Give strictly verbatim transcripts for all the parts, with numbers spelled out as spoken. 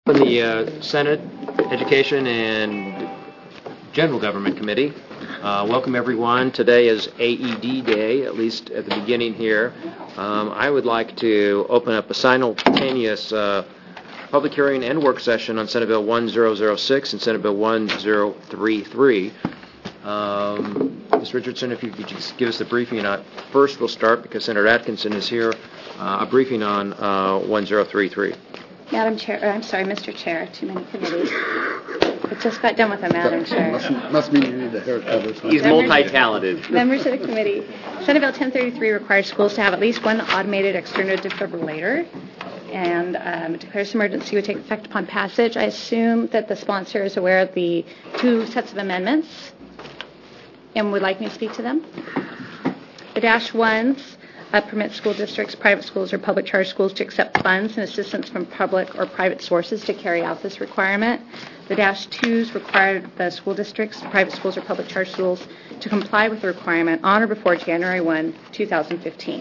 From the uh, Senate Education and General Government Committee. Uh, welcome everyone. Today is A E D Day, at least at the beginning here. Um, I would like to open up a simultaneous uh, public hearing and work session on Senate Bill one thousand six and Senate Bill one thousand thirty-three. Um, Miz Richardson, if you could just give us the briefing. Uh, first, we'll start, because Senator Atkinson is here, uh, a briefing on uh, one thousand thirty-three. Madam Chair, I'm sorry, Mister Chair, too many committees. I just got done with them, Madam Chair. Must, must mean you need a haircut or something. He's multi-talented. Members of the committee, Senate Bill ten thirty-three requires schools to have at least one automated external defibrillator, and um, declares emergency would take effect upon passage. I assume that the sponsor is aware of the two sets of amendments and would like me to speak to them. The dash ones Uh, permit school districts, private schools, or public charter schools to accept funds and assistance from public or private sources to carry out this requirement. The dash twos require the school districts, private schools, or public charter schools to comply with the requirement on or before January first, two thousand fifteen.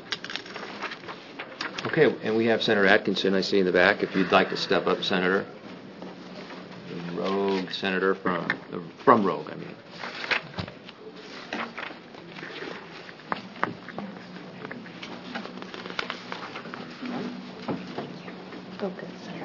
Okay, and we have Senator Atkinson, I see in the back, if you'd like to step up, Senator. The Rogue Senator from, from Rogue, I mean. Oh, good, Senator.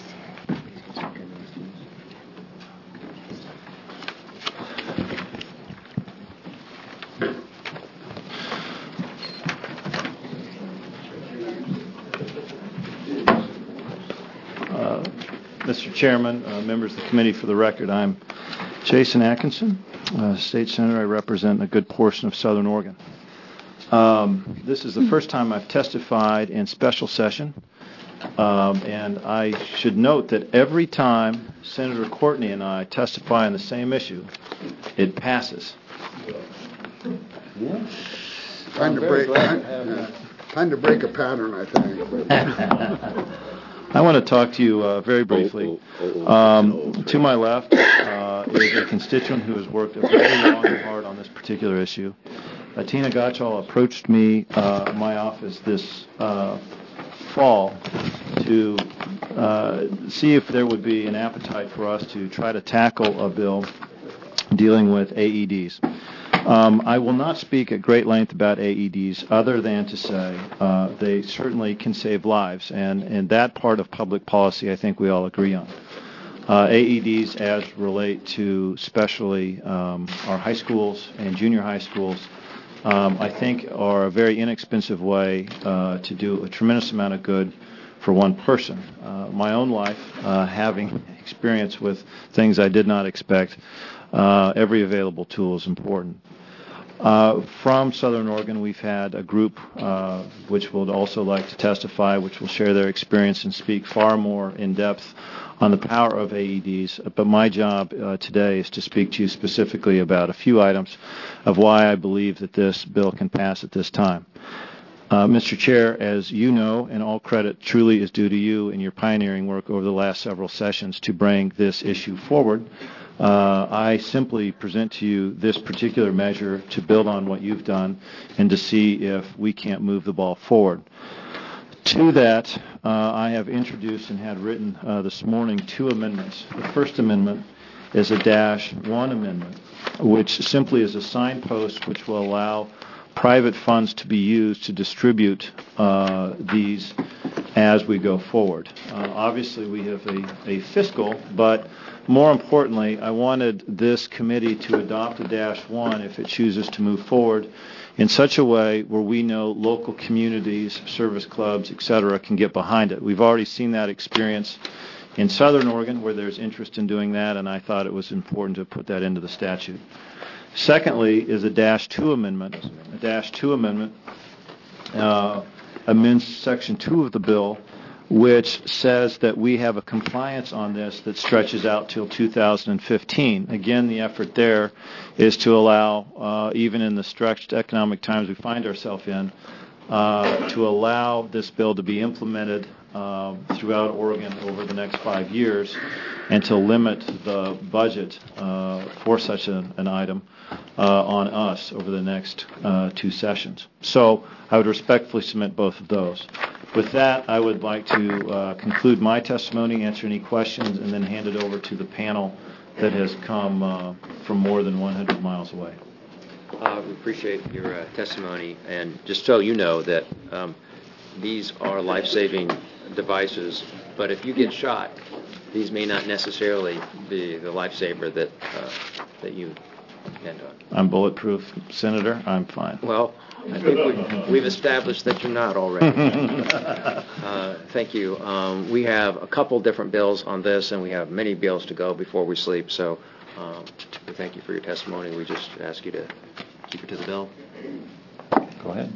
Uh, Mister Chairman, uh, members of the committee, for the record, I'm Jason Atkinson, uh, State Senator. I represent a good portion of Southern Oregon. Um, this is the first time I've testified in special session. Um, and I should note that every time Senator Courtney and I testify on the same issue, it passes. Yeah. Time to break. Time, uh, time to break a pattern, I think. I want to talk to you uh, very briefly. Um, to my left uh, is a constituent who has worked very long and hard on this particular issue. Uh, Tina Gottschall approached me, uh, my office, this uh, fall to uh, see if there would be an appetite for us to try to tackle a bill dealing with A E Ds. Um, I will not speak at great length about A E Ds other than to say uh, they certainly can save lives, and, and that part of public policy I think we all agree on. Uh, A E Ds as relate to especially um, our high schools and junior high schools Um, I think are a very inexpensive way uh, to do a tremendous amount of good for one person. Uh, my own life, uh, having experience with things I did not expect, uh, every available tool is important. Uh, from Southern Oregon, we've had a group uh, which would also like to testify, which will share their experience and speak far more in depth on the power of A E Ds, but my job uh, today is to speak to you specifically about a few items of why I believe that this bill can pass at this time. Uh, Mister Chair, as you know, and all credit truly is due to you and your pioneering work over the last several sessions to bring this issue forward, uh, I simply present to you this particular measure to build on what you've done and to see if we can't move the ball forward. To that, uh, I have introduced and had written uh, this morning two amendments. The first amendment is a dash one amendment, which simply is a signpost which will allow private funds to be used to distribute uh, these as we go forward. Uh, obviously, we have a, a fiscal, but more importantly, I wanted this committee to adopt a dash one if it chooses to move forward in such a way where we know local communities, service clubs, et cetera, can get behind it. We've already seen that experience in Southern Oregon where there's interest in doing that, and I thought it was important to put that into the statute. Secondly is a dash two amendment. A dash two amendment uh, amends section two of the bill, which says that we have a compliance on this that stretches out till two thousand fifteen. Again, the effort there is to allow, uh, even in the stretched economic times we find ourselves in, uh, to allow this bill to be implemented uh, throughout Oregon over the next five years and to limit the budget uh, for such a, an item uh, on us over the next uh, two sessions. So I would respectfully submit both of those. With that, I would like to uh, conclude my testimony, answer any questions, and then hand it over to the panel that has come uh, from more than one hundred miles away. Uh, we appreciate your uh, testimony, and just so you know that um, these are life-saving devices, but if you get shot, these may not necessarily be the lifesaver that uh, that you depend on. I'm bulletproof, Senator. I'm fine. Well, I think we, we've established that you're not already. uh, thank you. Um, we have a couple different bills on this, and we have many bills to go before we sleep, so um, we thank you for your testimony. We just ask you to keep it to the bill. Go ahead.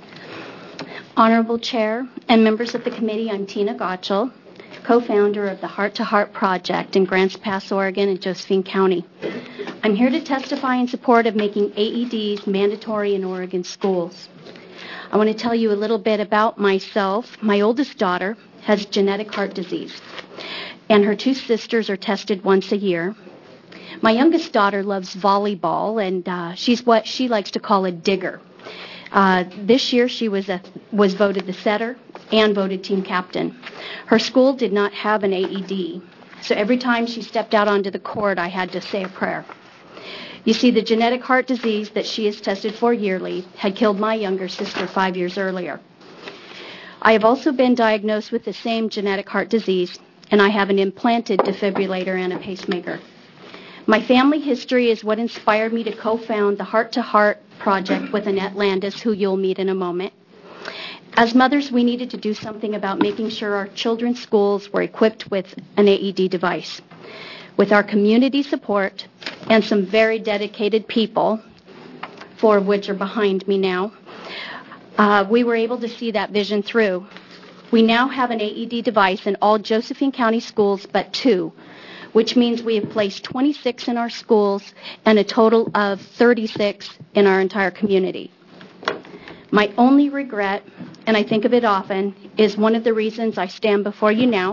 Honorable Chair and members of the committee, I'm Tina Gottschall, co-founder of the Heart to Heart Project in Grants Pass, Oregon and Josephine County. I'm here to testify in support of making A E Ds mandatory in Oregon schools. I want to tell you a little bit about myself. My oldest daughter has genetic heart disease, and her two sisters are tested once a year. My youngest daughter loves volleyball, and uh, she's what she likes to call a digger. Uh, this year she was a, was voted the setter and voted team captain. Her school did not have an A E D, so every time she stepped out onto the court, I had to say a prayer. You see, the genetic heart disease that she is tested for yearly had killed my younger sister five years earlier. I have also been diagnosed with the same genetic heart disease, and I have an implanted defibrillator and a pacemaker. My family history is what inspired me to co-found the Heart to Heart Project with Annette Landis, who you'll meet in a moment. As mothers, we needed to do something about making sure our children's schools were equipped with an A E D device. With our community support and some very dedicated people, four of which are behind me now, uh, we were able to see that vision through. We now have an A E D device in all Josephine County schools but two, which means we have placed twenty-six in our schools and a total of thirty-six in our entire community. My only regret, and I think of it often, is one of the reasons I stand before you now.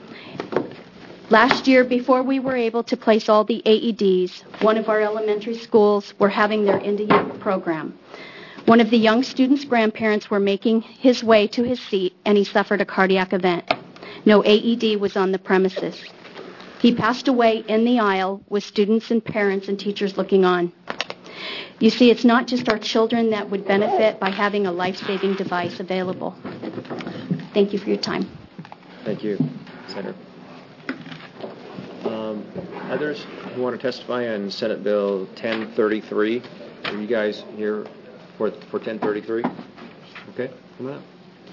Last year, before we were able to place all the A E Ds, one of our elementary schools were having their End of Year program. One of the young students' grandparents were making his way to his seat, and he suffered a cardiac event. No A E D was on the premises. He passed away in the aisle with students and parents and teachers looking on. You see, it's not just our children that would benefit by having a life-saving device available. Thank you for your time. Thank you, Senator. Um, others who want to testify on Senate Bill ten thirty-three? Are you guys here for for ten thirty-three? Okay, come on up.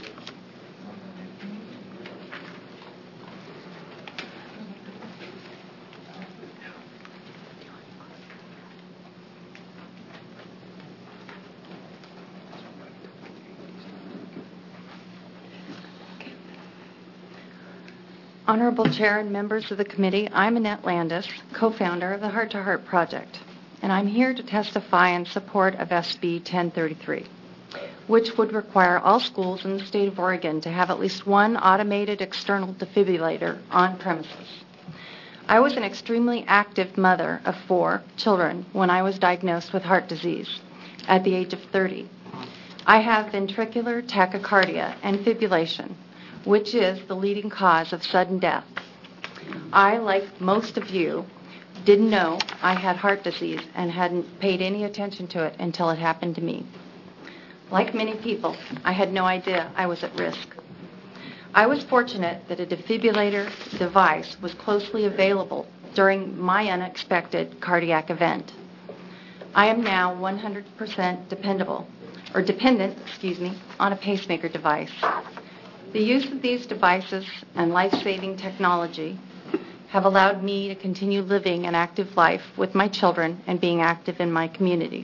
Honorable Chair and members of the committee, I'm Annette Landis, co-founder of the Heart to Heart Project, and I'm here to testify in support of S B ten thirty-three, which would require all schools in the state of Oregon to have at least one automated external defibrillator on premises. I was an extremely active mother of four children when I was diagnosed with heart disease at the age of thirty. I have ventricular tachycardia and fibrillation, which is the leading cause of sudden death. I, like most of you, didn't know I had heart disease and hadn't paid any attention to it until it happened to me. Like many people, I had no idea I was at risk. I was fortunate that a defibrillator device was closely available during my unexpected cardiac event. I am now one hundred percent dependable, or dependent, excuse me, on a pacemaker device. The use of these devices and life-saving technology have allowed me to continue living an active life with my children and being active in my community.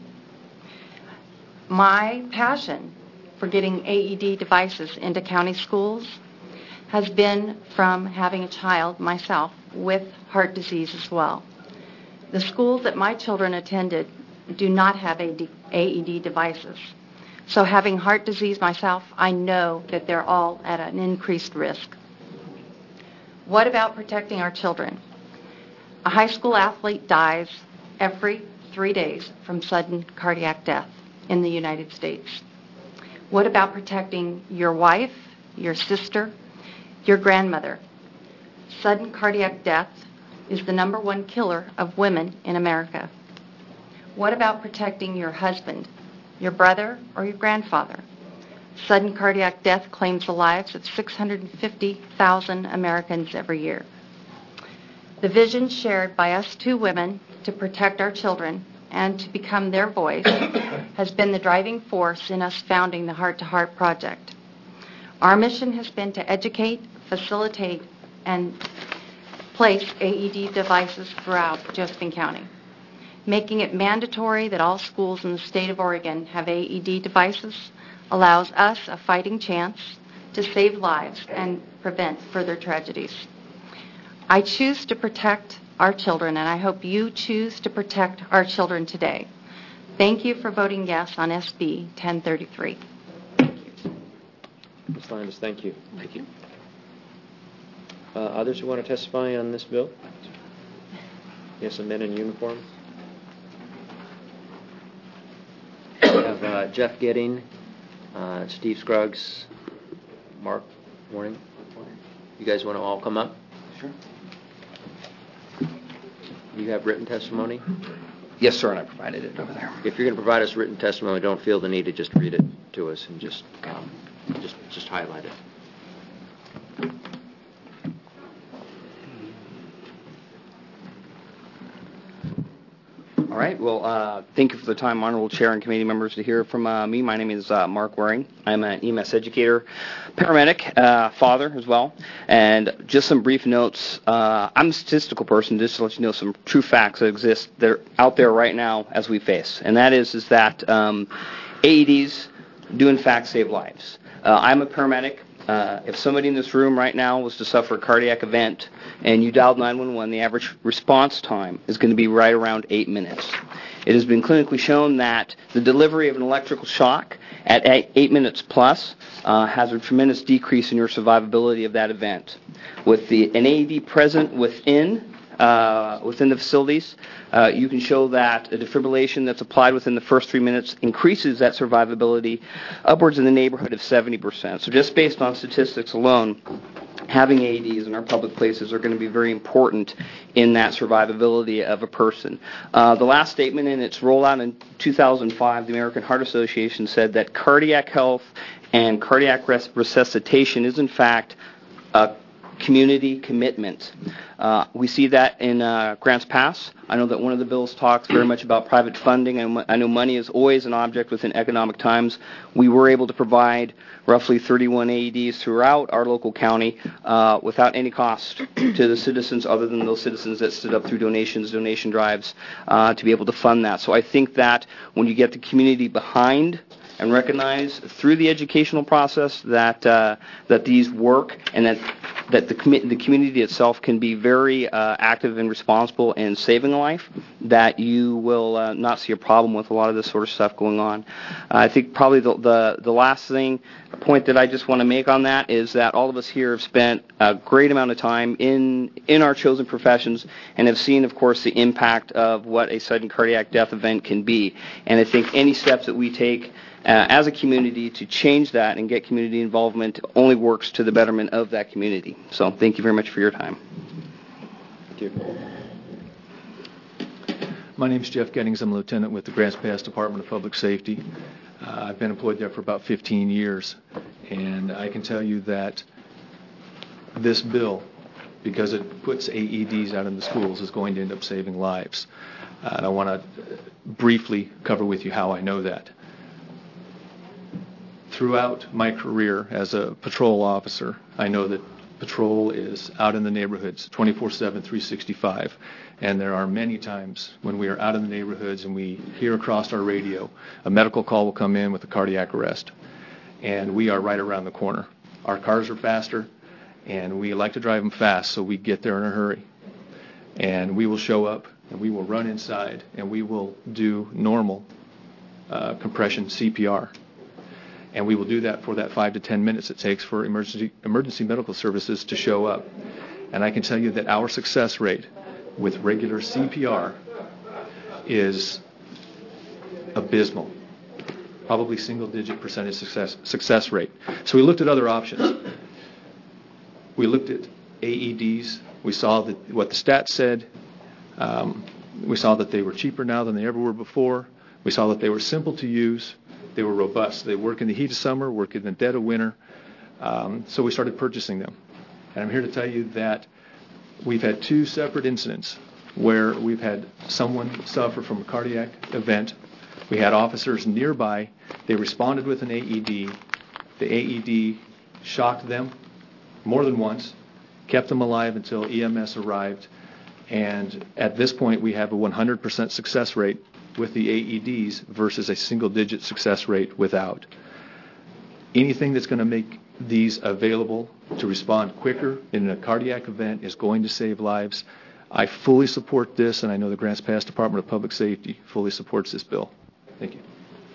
My passion for getting A E D devices into county schools has been from having a child myself with heart disease as well. The schools that my children attended do not have A E D devices. So having heart disease myself, I know that they're all at an increased risk. What about protecting our children? A high school athlete dies every three days from sudden cardiac death in the United States. What about protecting your wife, your sister, your grandmother. Sudden cardiac death is the number one killer of women in America. What about protecting your husband, your brother, or your grandfather? Sudden cardiac death claims the lives of six hundred fifty thousand Americans every year. The vision shared by us two women to protect our children and to become their voice has been the driving force in us founding the Heart to Heart Project. Our mission has been to educate, facilitate, and place A E D devices throughout Josephine County. Making it mandatory that all schools in the state of Oregon have A E D devices allows us a fighting chance to save lives and prevent further tragedies. I choose to protect our children, and I hope you choose to protect our children today. Thank you for voting yes on S B ten thirty-three. Miz Landis, thank you. Thank you. Uh, others who want to testify on this bill? Yes, some men in uniform. We have uh, Jeff Gidding, uh, Steve Scruggs, Mark Warning. You guys want to all come up? Sure. You have written testimony? Yes, sir, and I provided it over there. If you're going to provide us written testimony, don't feel the need to just read it to us and just um, just just highlight it. All right. Well, uh, thank you for the time, Honorable Chair and committee members, to hear from uh, me. My name is uh, Mark Waring. I'm an E M S educator, paramedic, uh, father as well. And just some brief notes. Uh, I'm a statistical person, just to let you know some true facts that exist that are out there right now as we face. And that is, is that um, A E Ds do, in fact, save lives. Uh, I'm a paramedic. Uh, if somebody in this room right now was to suffer a cardiac event and you dialed nine one one, the average response time is going to be right around eight minutes. It has been clinically shown that the delivery of an electrical shock at eight, eight minutes plus uh, has a tremendous decrease in your survivability of that event. With the an A E D present within Uh, within the facilities, uh, you can show that a defibrillation that's applied within the first three minutes increases that survivability upwards in the neighborhood of seventy percent. So just based on statistics alone, having A E Ds in our public places are going to be very important in that survivability of a person. Uh, the last statement in its rollout in two thousand five, the American Heart Association said that cardiac health and cardiac res- resuscitation is in fact a community commitment. Uh, we see that in uh, Grants Pass. I know that one of the bills talks very much about private funding, and I know money is always an object within economic times. We were able to provide roughly thirty-one A E Ds throughout our local county uh, without any cost to the citizens, other than those citizens that stood up through donations, donation drives, uh, to be able to fund that. So I think that when you get the community behind and recognize through the educational process that uh, that these work, and that that the com- the community itself can be very uh, active and responsible in saving a life, that you will uh, not see a problem with a lot of this sort of stuff going on. Uh, I think probably the, the the last thing, point that I just want to make on that is that all of us here have spent a great amount of time in in our chosen professions and have seen, of course, the impact of what a sudden cardiac death event can be. And I think any steps that we take Uh, as a community to change that and get community involvement only works to the betterment of that community. So thank you very much for your time. Thank you. My name is Jeff Gettings. I'm a lieutenant with the Grants Pass Department of Public Safety. Uh, I've been employed there for about fifteen years, and I can tell you that this bill, because it puts A E Ds out in the schools, is going to end up saving lives. Uh, and I want to briefly cover with you how I know that. Throughout my career as a patrol officer, I know that patrol is out in the neighborhoods twenty-four seven, three sixty-five. And there are many times when we are out in the neighborhoods and we hear across our radio a medical call will come in with a cardiac arrest. And we are right around the corner. Our cars are faster, and we like to drive them fast, so we get there in a hurry. And we will show up, and we will run inside, and we will do normal uh, compression C P R. And we will do that for that five to ten minutes it takes for emergency emergency medical services to show up. And I can tell you that our success rate with regular C P R is abysmal, probably single-digit percentage success success rate. So we looked at other options. We looked at A E Ds. We saw that what the stats said. Um, we saw that they were cheaper now than they ever were before. We saw that they were simple to use. They were robust. They work in the heat of summer, work in the dead of winter. Um, so we started purchasing them. And I'm here to tell you that we've had two separate incidents where we've had someone suffer from a cardiac event. We had officers nearby. They responded with an A E D. The A E D shocked them more than once, kept them alive until E M S arrived. And at this point, we have a one hundred percent success rate with the A E Ds versus a single-digit success rate without. Anything that's going to make these available to respond quicker in a cardiac event is going to save lives. I fully support this, and I know the Grants Pass Department of Public Safety fully supports this bill. Thank you.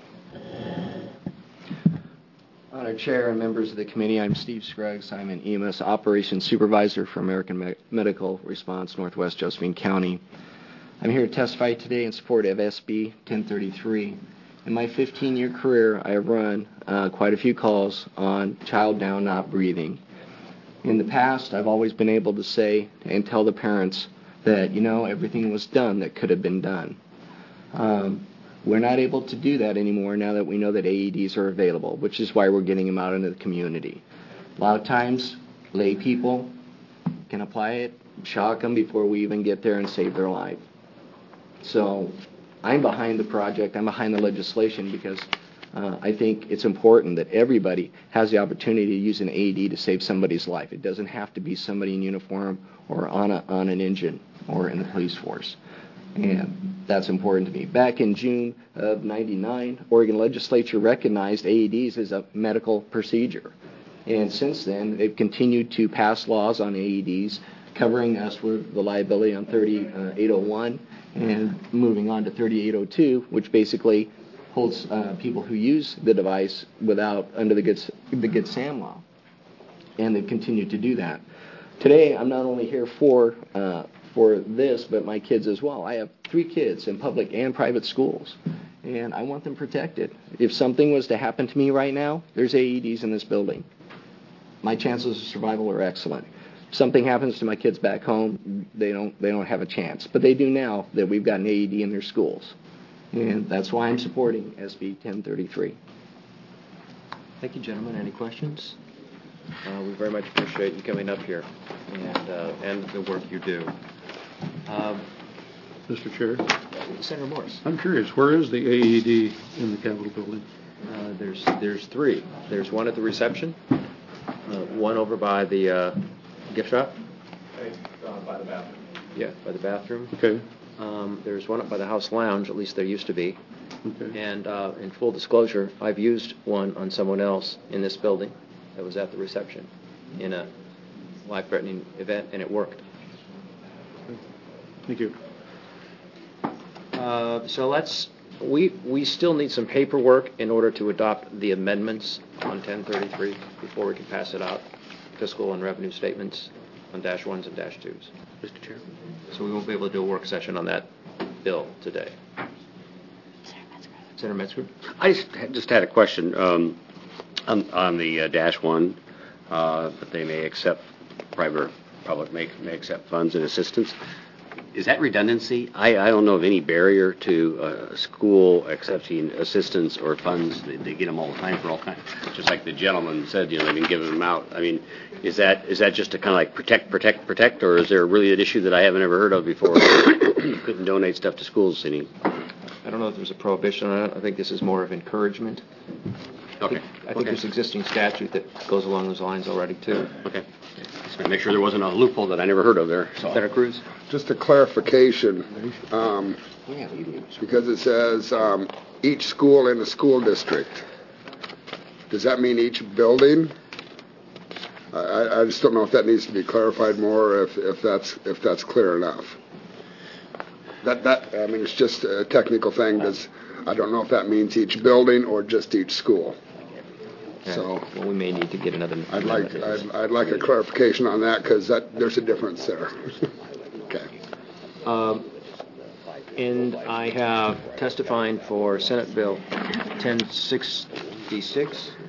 Honored Chair and members of the committee, I'm Steve Scruggs. I'm an E M S Operations Supervisor for American Me- Medical Response Northwest Josephine County. I'm here to testify today in support of S B ten thirty-three. In my fifteen-year career, I have run uh, quite a few calls on child down, not breathing. In the past, I've always been able to say and tell the parents that, you know, everything was done that could have been done. Um, we're not able to do that anymore now that we know that A E Ds are available, which is why we're getting them out into the community. A lot of times, lay people can apply it, shock them before we even get there and save their life. So I'm behind the project, I'm behind the legislation because uh, I think it's important that everybody has the opportunity to use an A E D to save somebody's life. It doesn't have to be somebody in uniform or on, a, on an engine or in the police force. And that's important to me. Back in June of ninety-nine, Oregon legislature recognized A E Ds as a medical procedure. And since then, they've continued to pass laws on A E Ds covering us for the liability on thirty-eight oh one and moving on to thirty-eight oh two, which basically holds uh, people who use the device without under the Good, the Good Sam law. And they've continued to do that. Today, I'm not only here for uh, for this, but my kids as well. I have three kids in public and private schools, and I want them protected. If something was to happen to me right now, there's A E Ds in this building. My chances of survival are excellent. If something happens to my kids back home, they don't they don't have a chance. But they do now that we've got an A E D in their schools. And that's why I'm supporting S B ten thirty-three. Thank you, gentlemen. Any questions? Uh, we very much appreciate you coming up here and uh, and the work you do. Um, Mister Chair, Senator Morris. I'm curious, where is the A E D in the Capitol building? Uh, there's there's three. There's one at the reception, uh, one over by the uh, gift shop. Uh, by the bathroom. Yeah, by the bathroom. Okay. Um, there's one up by the House Lounge, at least there used to be. Okay. And uh, in full disclosure, I've used one on someone else in this building that was at the reception in a life-threatening event, and it worked. Thank you. Uh, so let's, we, we still need some paperwork in order to adopt the amendments on ten thirty-three before we can pass it out, fiscal and revenue statements on dash ones and dash twos. Mister Chair. So we won't be able to do a work session on that bill today. Senator Metzger? I just, just had a question um, on, on the uh, dash one, uh, that they may accept, private or public may, may accept funds and assistance. Is that redundancy? I, I don't know of any barrier to a school accepting assistance or funds. They, they get them all the time for all kinds. Just like the gentleman said, you know, they've been giving them out. I mean, is that is that just to kind of like protect, protect, protect, or is there really an issue that I haven't ever heard of before? You couldn't donate stuff to schools any. I don't know if there's a prohibition on it. I think this is more of encouragement. Okay. I think, I think okay. there's existing statute that goes along those lines already, too. Okay. Just to make sure there wasn't a loophole that I never heard of there. So. Senator Cruz? Just a clarification, um, because it says um, each school in a school district. Does that mean each building? I, I just don't know if that needs to be clarified more, or if, if that's if that's clear enough. That that I mean, it's just a technical thing. Does I don't know if that means each building or just each school. Okay. So well, we may need to get another. I'd like I'd, I'd like a clarification on that because that there's a difference there. Okay. Um, and I have testifying for Senate Bill ten sixty-six,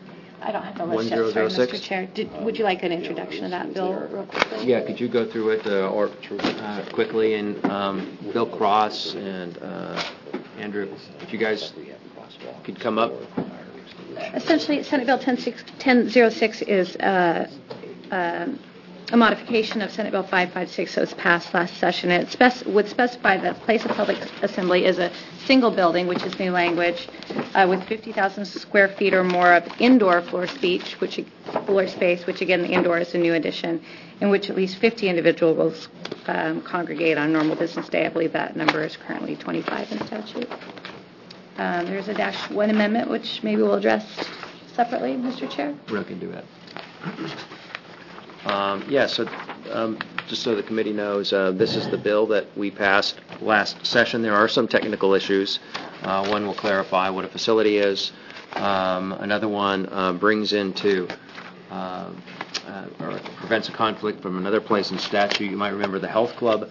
I don't have the list yet, sorry, one zero zero six? Mister Chair. Did, would you like an introduction of that bill real quickly? Yeah, could you go through it uh, or uh, quickly? And um, Bill Cross and uh, Andrew, if you guys could come up. Essentially, Senate Bill ten oh six is uh, uh, a modification of Senate Bill five fifty-six that was passed last session. It spec- would specify that place of public assembly is a single building, which is new language, uh, with fifty thousand square feet or more of indoor floor speech, which floor space, which again the indoor is a new addition, in which at least fifty individuals um, congregate on a normal business day. I believe that number is currently twenty-five in statute. Um, there's a dash one amendment, which maybe we'll address separately, Mister Chair. We can do that. Um, yeah, so um, just so the committee knows, uh, this is the bill that we passed last session. There are some technical issues. Uh, one will clarify what a facility is. Um, another one uh, brings into uh, uh, or prevents a conflict from another place in statute. You might remember the health club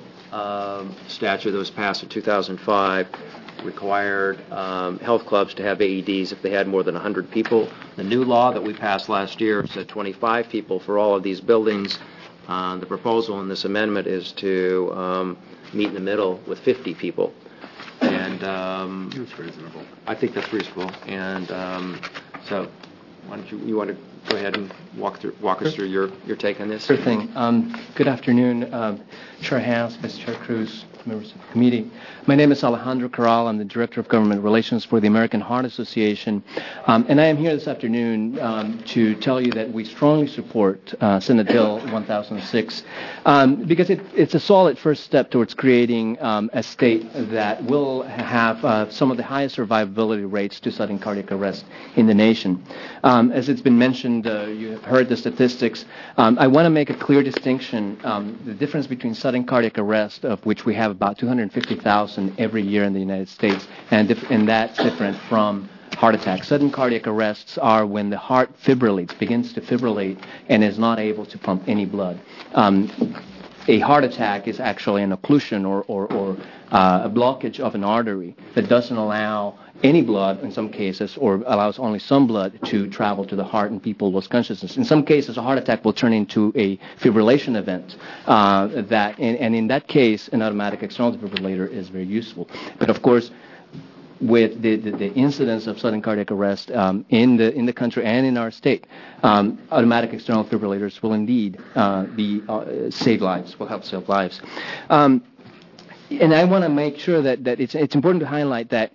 um, statute that was passed in two thousand five required um, health clubs to have A E Ds if they had more than one hundred people. The new law that we passed last year said twenty-five people for all of these buildings. Uh, the proposal in this amendment is to um, meet in the middle with fifty people. And um, It's reasonable. I think that's reasonable. And um, so why don't you, you want to go ahead and walk through, walk us through your, your take on this? Sure thing. Um, good afternoon, um, Chair House, Mister Chair Cruz, members of the committee. My name is Alejandro Corral. I'm the Director of Government Relations for the American Heart Association. Um, and I am here this afternoon um, to tell you that we strongly support uh, Senate Bill one thousand six um, because it, it's a solid first step towards creating um, a state that will have uh, some of the highest survivability rates to sudden cardiac arrest in the nation. Um, as it's been mentioned, uh, you have heard the statistics. Um, I want to make a clear distinction. Um, the difference between sudden cardiac arrest, of which we have about two hundred fifty thousand every year in the United States, and, dif- and that's different from heart attacks. Sudden cardiac arrests are when the heart fibrillates, begins to fibrillate, and is not able to pump any blood. Um, a heart attack is actually an occlusion or, or, or uh, a blockage of an artery that doesn't allow any blood in some cases, or allows only some blood to travel to the heart and people lose consciousness. In some cases, a heart attack will turn into a fibrillation event. Uh, that, and, and in that case, an automatic external defibrillator is very useful. But of course, with the, the, the incidence of sudden cardiac arrest um, in the in the country and in our state, um, automatic external defibrillators will indeed uh, be uh, save lives, will help save lives. Um, and I want to make sure that, that it's it's important to highlight that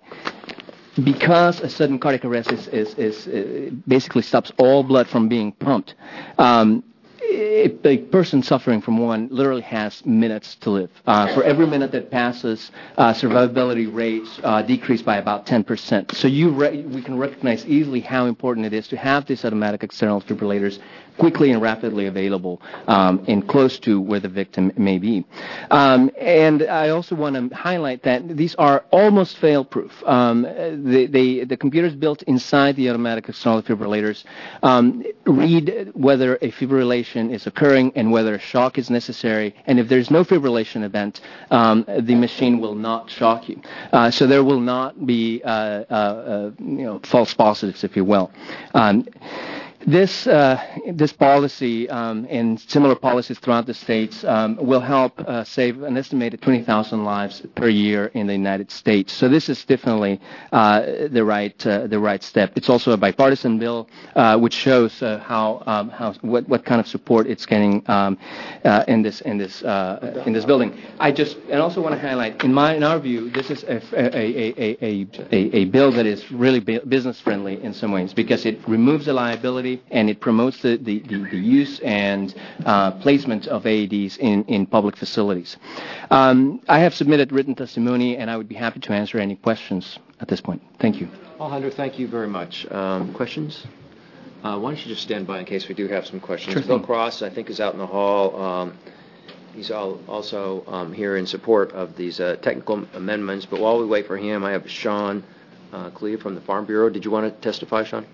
because a sudden cardiac arrest is, is, is uh, basically stops all blood from being pumped, um, a, a person suffering from one literally has minutes to live. Uh, for every minute that passes, uh, survivability rates uh, decrease by about ten percent. So you re- we can recognize easily how important it is to have these automatic external defibrillators quickly and rapidly available um, and close to where the victim may be. Um, and I also want to highlight that these are almost fail-proof. Um, they, they, the computers built inside the automatic external defibrillators um, read whether a fibrillation is occurring and whether a shock is necessary. And if there's no fibrillation event, um, the machine will not shock you. Uh, so there will not be uh, uh, uh, you know, false positives, if you will. Um, This uh, this policy um, and similar policies throughout the states um, will help uh, save an estimated twenty thousand lives per year in the United States. So this is definitely uh, the right uh, the right step. It's also a bipartisan bill, uh, which shows uh, how um, how what, what kind of support it's getting um, uh, in this in this uh, in this building. I just and also want to highlight, in my in our view, this is a a a a, a, a bill that is really business friendly in some ways because it removes the liability and it promotes the, the, the, the use and uh, placement of A E Ds in, in public facilities. Um, I have submitted written testimony, and I would be happy to answer any questions at this point. Thank you. Alejandro, thank you very much. Um, questions? Uh, why don't you just stand by in case we do have some questions. Sure Bill thing. Cross, I think, is out in the hall. Um, he's all, also um, here in support of these uh, technical amendments. But while we wait for him, I have Sean uh, Cleve from the Farm Bureau. Did you want to testify, Sean?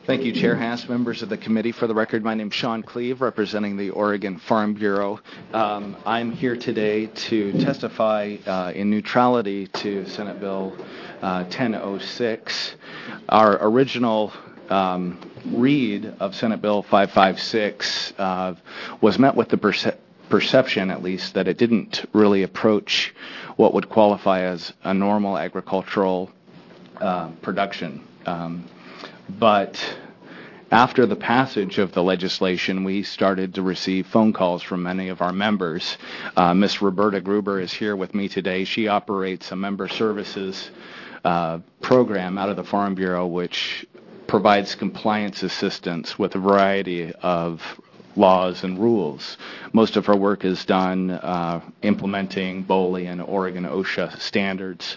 Thank you, Chair Haas, members of the committee. For the record, my name is Sean Cleve, representing the Oregon Farm Bureau. Um, I'm here today to testify uh, in neutrality to Senate Bill uh, ten oh six. Our original um, read of Senate Bill five fifty-six uh, was met with the perce- perception, at least, that it didn't really approach what would qualify as a normal agricultural uh, production. Um, But after the passage of the legislation, we started to receive phone calls from many of our members. Uh, Miss Roberta Gruber is here with me today. She operates a member services uh, program out of the Farm Bureau, which provides compliance assistance with a variety of laws and rules. Most of her work is done uh, implementing B O L I and Oregon OSHA standards.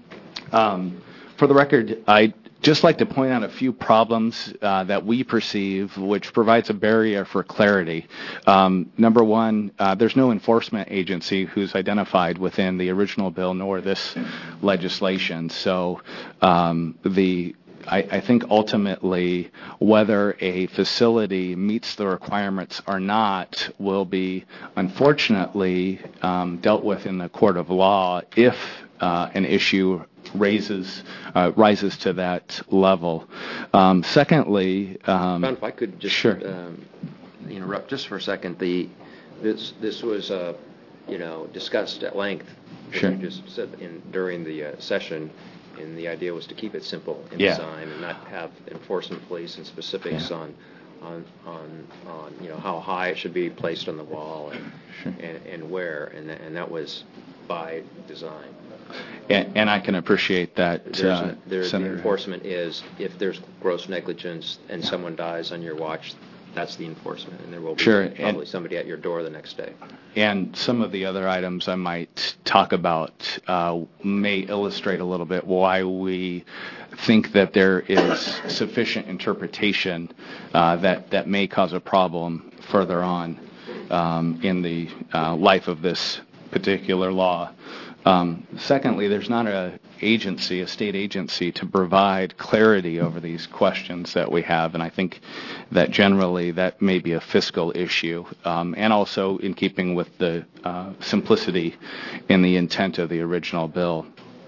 Um, for the record, I just like to point out a few problems uh, that we perceive, which provides a barrier for clarity. Um, number one, uh, there's no enforcement agency who's identified within the original bill nor this legislation. So um, the I, I think ultimately whether a facility meets the requirements or not will be unfortunately um, dealt with in the court of law if uh, an issue raises uh, rises to that level. Um, secondly, um, John, if I could just sure. um, interrupt just for a second. The this this was uh, you know discussed at length. As Sure. you just said in during the uh, session, and the idea was to keep it simple in Yeah. design and not have enforcement police and specifics Yeah. on. On, on, on, you know, how high it should be placed on the wall and Sure. and, and where, and, and that was by design. And, and I can appreciate that, There's uh, a, there, the Senator. enforcement is if there's gross negligence and someone dies on your watch, that's the enforcement, and there will be Sure, probably and- somebody at your door the next day. And some of the other items I might talk about uh, may illustrate a little bit why we think that there is sufficient interpretation uh, that, that may cause a problem further on um, in the uh, life of this particular law. Um, secondly, there's not a agency, a state agency, to provide clarity over these questions that we have, and I think that generally that may be a fiscal issue, um, and also in keeping with the uh, simplicity in the intent of the original bill.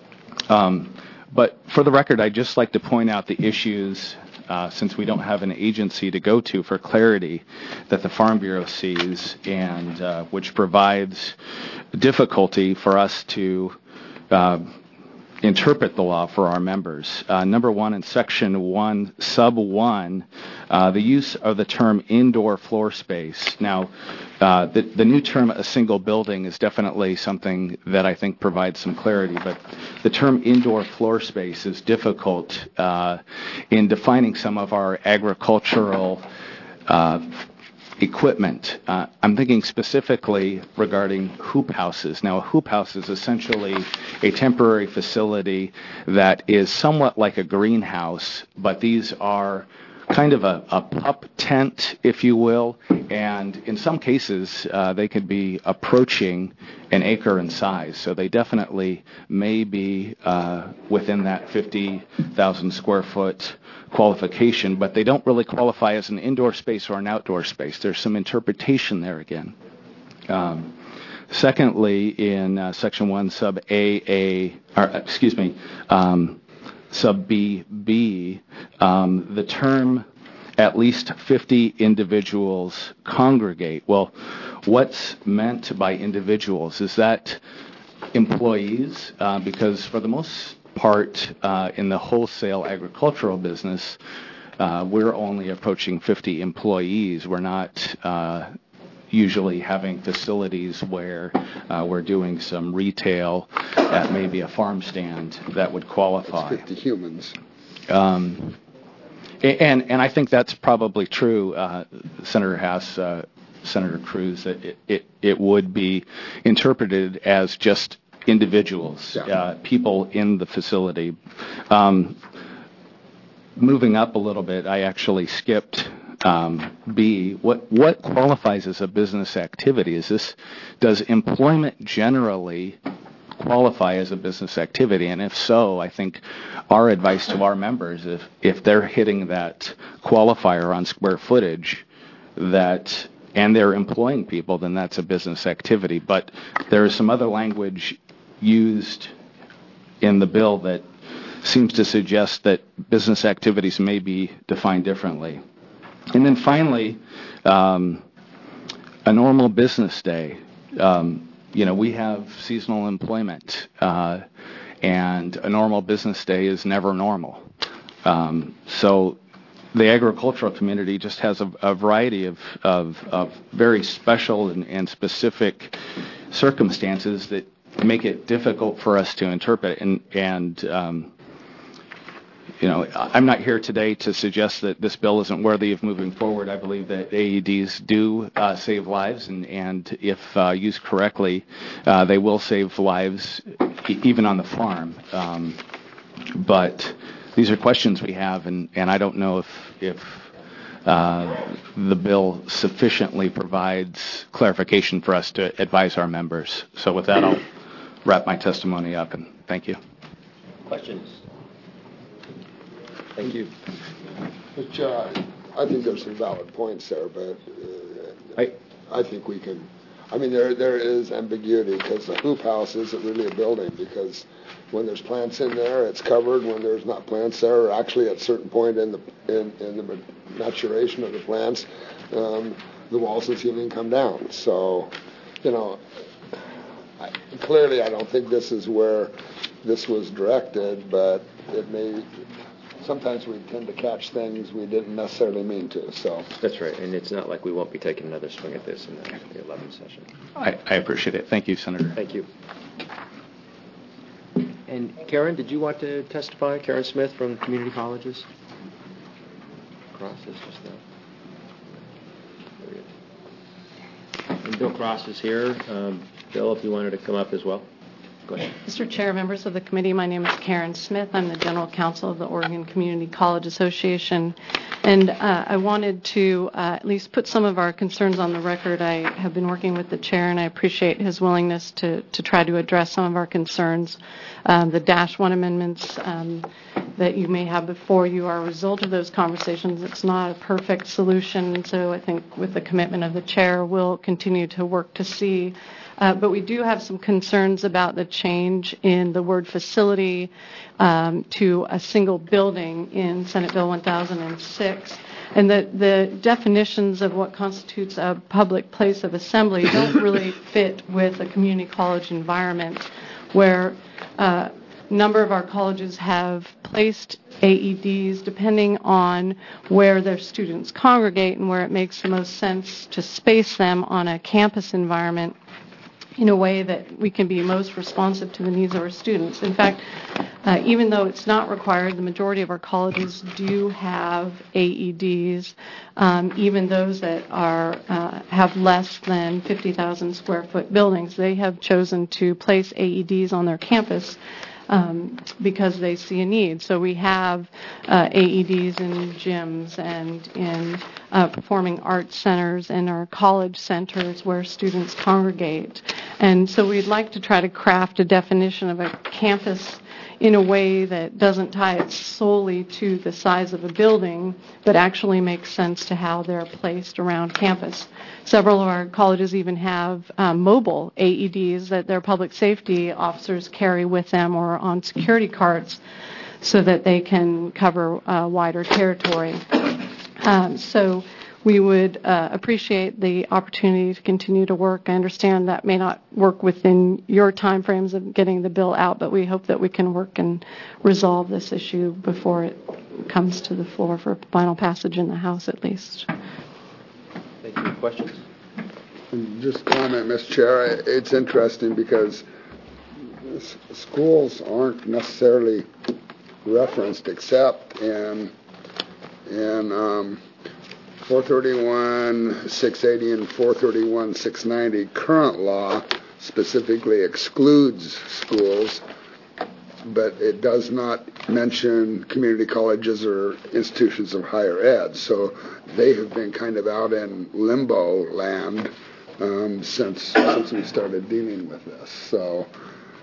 Um, but for the record, I'd just like to point out the issues, uh, since we don't have an agency to go to for clarity, that the Farm Bureau sees, and uh, which provides difficulty for us to uh, interpret the law for our members. Uh, number one, in Section one, Sub one, uh, the use of the term indoor floor space. Now, uh, the, the new term, a single building, is definitely something that I think provides some clarity, but the term indoor floor space is difficult uh, in defining some of our agricultural uh, equipment. Uh, I'm thinking specifically regarding hoop houses. Now, a hoop house is essentially a temporary facility that is somewhat like a greenhouse, but these are kind of a, a pup tent, if you will, and in some cases uh, they could be approaching an acre in size, so they definitely may be uh, within that fifty thousand square foot qualification, but they don't really qualify as an indoor space or an outdoor space. There's some interpretation there again. Um, secondly, in uh, Section one, Sub A A, or excuse me, um, Sub B B, um, the term at least fifty individuals congregate. Well, what's meant by individuals? Is that employees? Uh, because for the most part uh, in the wholesale agricultural business, uh, we're only approaching fifty employees. We're not uh, usually having facilities where uh, we're doing some retail at maybe a farm stand that would qualify. It's fifty humans. Um, and and I think that's probably true, uh, Senator Haas, uh, Senator Cruz, that it, it, it would be interpreted as just individuals, Yeah. uh, people in the facility. Um, moving up a little bit, I actually skipped um, B. What what qualifies as a business activity? Is this, does employment generally qualify as a business activity? And if so, I think our advice to our members, if, if they're hitting that qualifier on square footage, that and they're employing people, then that's a business activity. But there is some other language used in the bill that seems to suggest that business activities may be defined differently. And then finally, um, a normal business day. Um, you know, we have seasonal employment, uh, and a normal business day is never normal. Um, so the agricultural community just has a, a variety of, of, of very special and, and specific circumstances that make it difficult for us to interpret. And, and um, you know, I'm not here today to suggest that this bill isn't worthy of moving forward. I believe that A E Ds do uh, save lives, and, and if uh, used correctly, uh, they will save lives e- even on the farm. Um, but these are questions we have, and, and I don't know if, if uh, the bill sufficiently provides clarification for us to advise our members. So with that, I'll wrap my testimony up, and thank you. Questions? Thank you. Which, uh, I think there's some valid points there, but uh, I, I think we can. I mean, there there is ambiguity because the hoop house isn't really a building, because when there's plants in there, it's covered. When there's not plants there, actually at a certain point in the in, in the maturation of the plants, um, the walls and ceiling come down. So, you know, I, clearly I don't think this is where this was directed, but it may. Sometimes we tend to catch things we didn't necessarily mean to. So that's right, and it's not like we won't be taking another swing at this in the, the eleventh session. I, I appreciate it. Thank you, Senator. Thank you. And Karen, did you want to testify? Karen Smith from Community Colleges. Cross is just now. And Bill Cross is here. Um, Bill, if you wanted to come up as well. Go ahead. Mister Chair, members of the committee, my name is Karen Smith. I'm the General Counsel of the Oregon Community College Association, and uh, I wanted to uh, at least put some of our concerns on the record. I have been working with the chair, and I appreciate his willingness to, to try to address some of our concerns. Um, the Dash one amendments um, that you may have before you are a result of those conversations. It's not a perfect solution, so I think with the commitment of the chair, we'll continue to work to see. Uh, but we do have some concerns about the change in the word facility um, to a single building in Senate Bill one thousand six. And the, the definitions of what constitutes a public place of assembly don't really fit with a community college environment where uh, a number of our colleges have placed A E Ds depending on where their students congregate and where it makes the most sense to space them on a campus environment in a way that we can be most responsive to the needs of our students. In fact, uh, even though it's not required, the majority of our colleges do have A E Ds, um, even those that are uh, have less than fifty thousand square foot buildings. They have chosen to place A E Ds on their campus Um, because they see a need. So we have uh, A E Ds in gyms and in uh, performing arts centers and our college centers where students congregate. And so we'd like to try to craft a definition of a campus in a way that doesn't tie it solely to the size of a building, but actually makes sense to how they're placed around campus. Several of our colleges even have um, mobile A E Ds that their public safety officers carry with them or on security carts so that they can cover uh, wider territory. Um, so we would uh, appreciate the opportunity to continue to work. I understand that may not work within your time frames of getting the bill out, but we hope that we can work and resolve this issue before it comes to the floor for final passage in the House at least. Thank you. Questions? Just comment, Mister Chair. It's interesting because schools aren't necessarily referenced except in in um, four thirty-one six eighty and four thirty-one six ninety. Current law specifically excludes schools, but it does not mention community colleges or institutions of higher ed. So they have been kind of out in limbo land um, since since we started dealing with this. So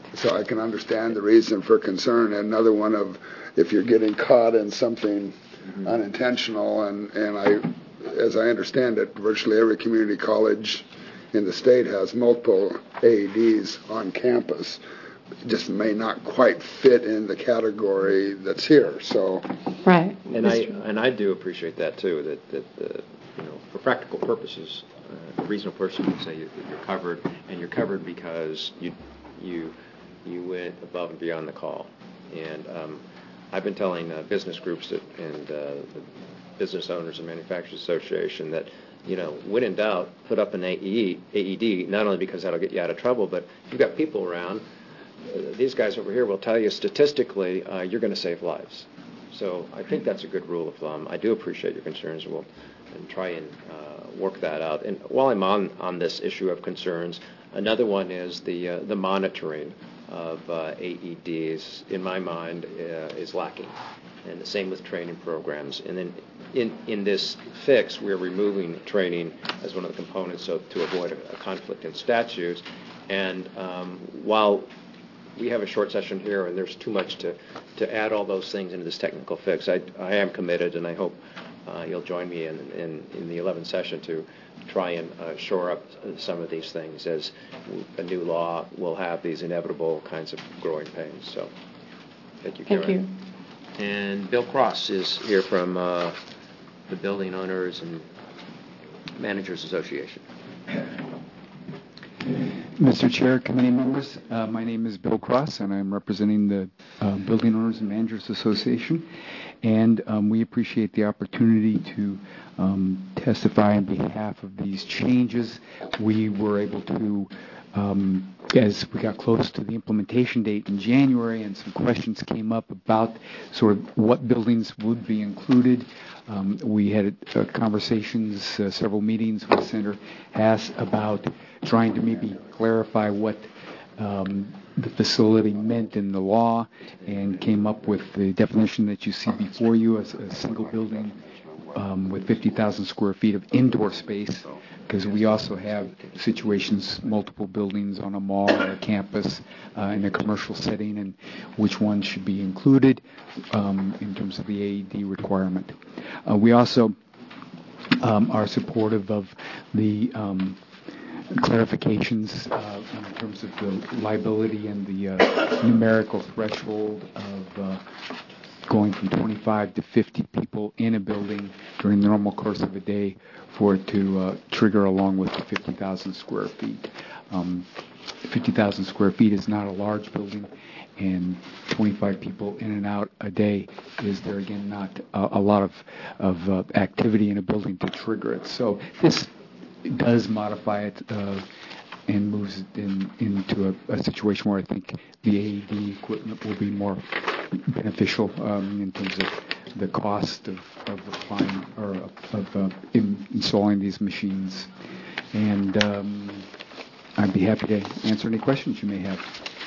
So I can understand the reason for concern. And another one of if you're getting caught in something mm-hmm. unintentional, and, and I, as I understand it, virtually every community college in the state has multiple A E Ds on campus. It just may not quite fit in the category that's here. So, right. And I and I do appreciate that too. That that uh, you know, for practical purposes, uh, a reasonable person would say that you're covered, and you're covered because you you you went above and beyond the call. And um, I've been telling uh, business groups that, and uh, the Business Owners and Manufacturers Association that, you know, when in doubt, put up an A E D, not only because that'll get you out of trouble, but if you've got people around, uh, these guys over here will tell you statistically uh, you're going to save lives. So I think that's a good rule of thumb. I do appreciate your concerns. We'll and try and uh, work that out. And while I'm on, on this issue of concerns, another one is the uh, the monitoring of uh, A E Ds, in my mind, uh, is lacking. And the same with training programs. And then in, in this fix, we're removing training as one of the components so to avoid a, a conflict in statutes. And um, while we have a short session here and there's too much to, to add all those things into this technical fix, I, I am committed, and I hope uh, you'll join me in, in, in the eleventh session to try and uh, shore up some of these things, as a new law will have these inevitable kinds of growing pains. So thank you, Karen. Thank you. And Bill Cross is here from uh, the Building Owners and Managers Association. Mister Chair, committee members, uh, my name is Bill Cross, and I'm representing the uh, Building Owners and Managers Association. And um, we appreciate the opportunity to um, testify on behalf of these changes. We were able to, um, as we got close to the implementation date in January, and some questions came up about sort of what buildings would be included. Um, we had uh, conversations, uh, several meetings with Senator Haas about trying to maybe clarify what um, the facility meant in the law, and came up with the definition that you see before you as a single building um, with fifty thousand square feet of indoor space, because we also have situations, multiple buildings on a mall or a campus uh, in a commercial setting, and which one should be included um, in terms of the A E D requirement. Uh, we also um, are supportive of the um, clarifications uh, in terms of the liability and the uh, numerical threshold of uh, going from twenty-five to fifty people in a building during the normal course of a day for it to uh, trigger along with the fifty thousand square feet. Um, fifty thousand square feet is not a large building, and twenty-five people in and out a day is there again not a, a lot of, of uh, activity in a building to trigger it. So this does modify it uh, and moves it in, into a, a situation where I think the A E D equipment will be more beneficial um, in terms of the cost of, of applying or of, of uh, in, installing these machines. And um, I'd be happy to answer any questions you may have.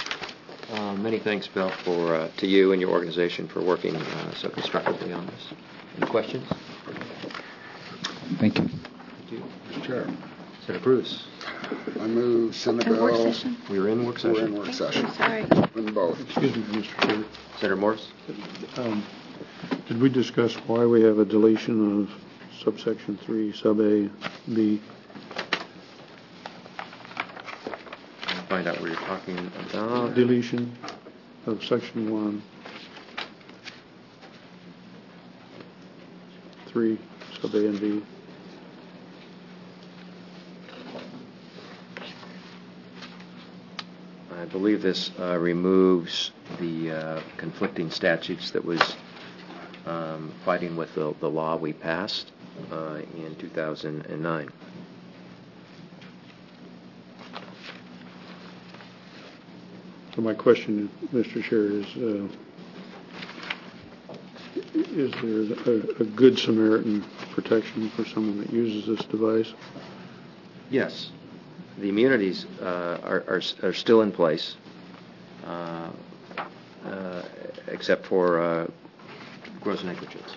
Uh, many thanks, Bill, for uh, to you and your organization for working uh, so constructively on this. Any questions? Thank you. Thank you. Mister Chair. Senator Bruce. I move Senate And Bill. work session. We were in work session. We're in work session. Sorry. In both. Excuse me, Mister Chair. Senator Morse. Um, did we discuss why we have a deletion of subsection three, sub A, B? I'll find out what you're talking about. Deletion of section one, three, sub A and B. I believe this uh, removes the uh, conflicting statutes that was um, fighting with the, the law we passed uh, in two thousand nine. So my question, Mister Chair, is uh, is there a, a good Samaritan protection for someone that uses this device? Yes. The immunities uh, are, are, are still in place, uh, uh, except for uh, gross negligence.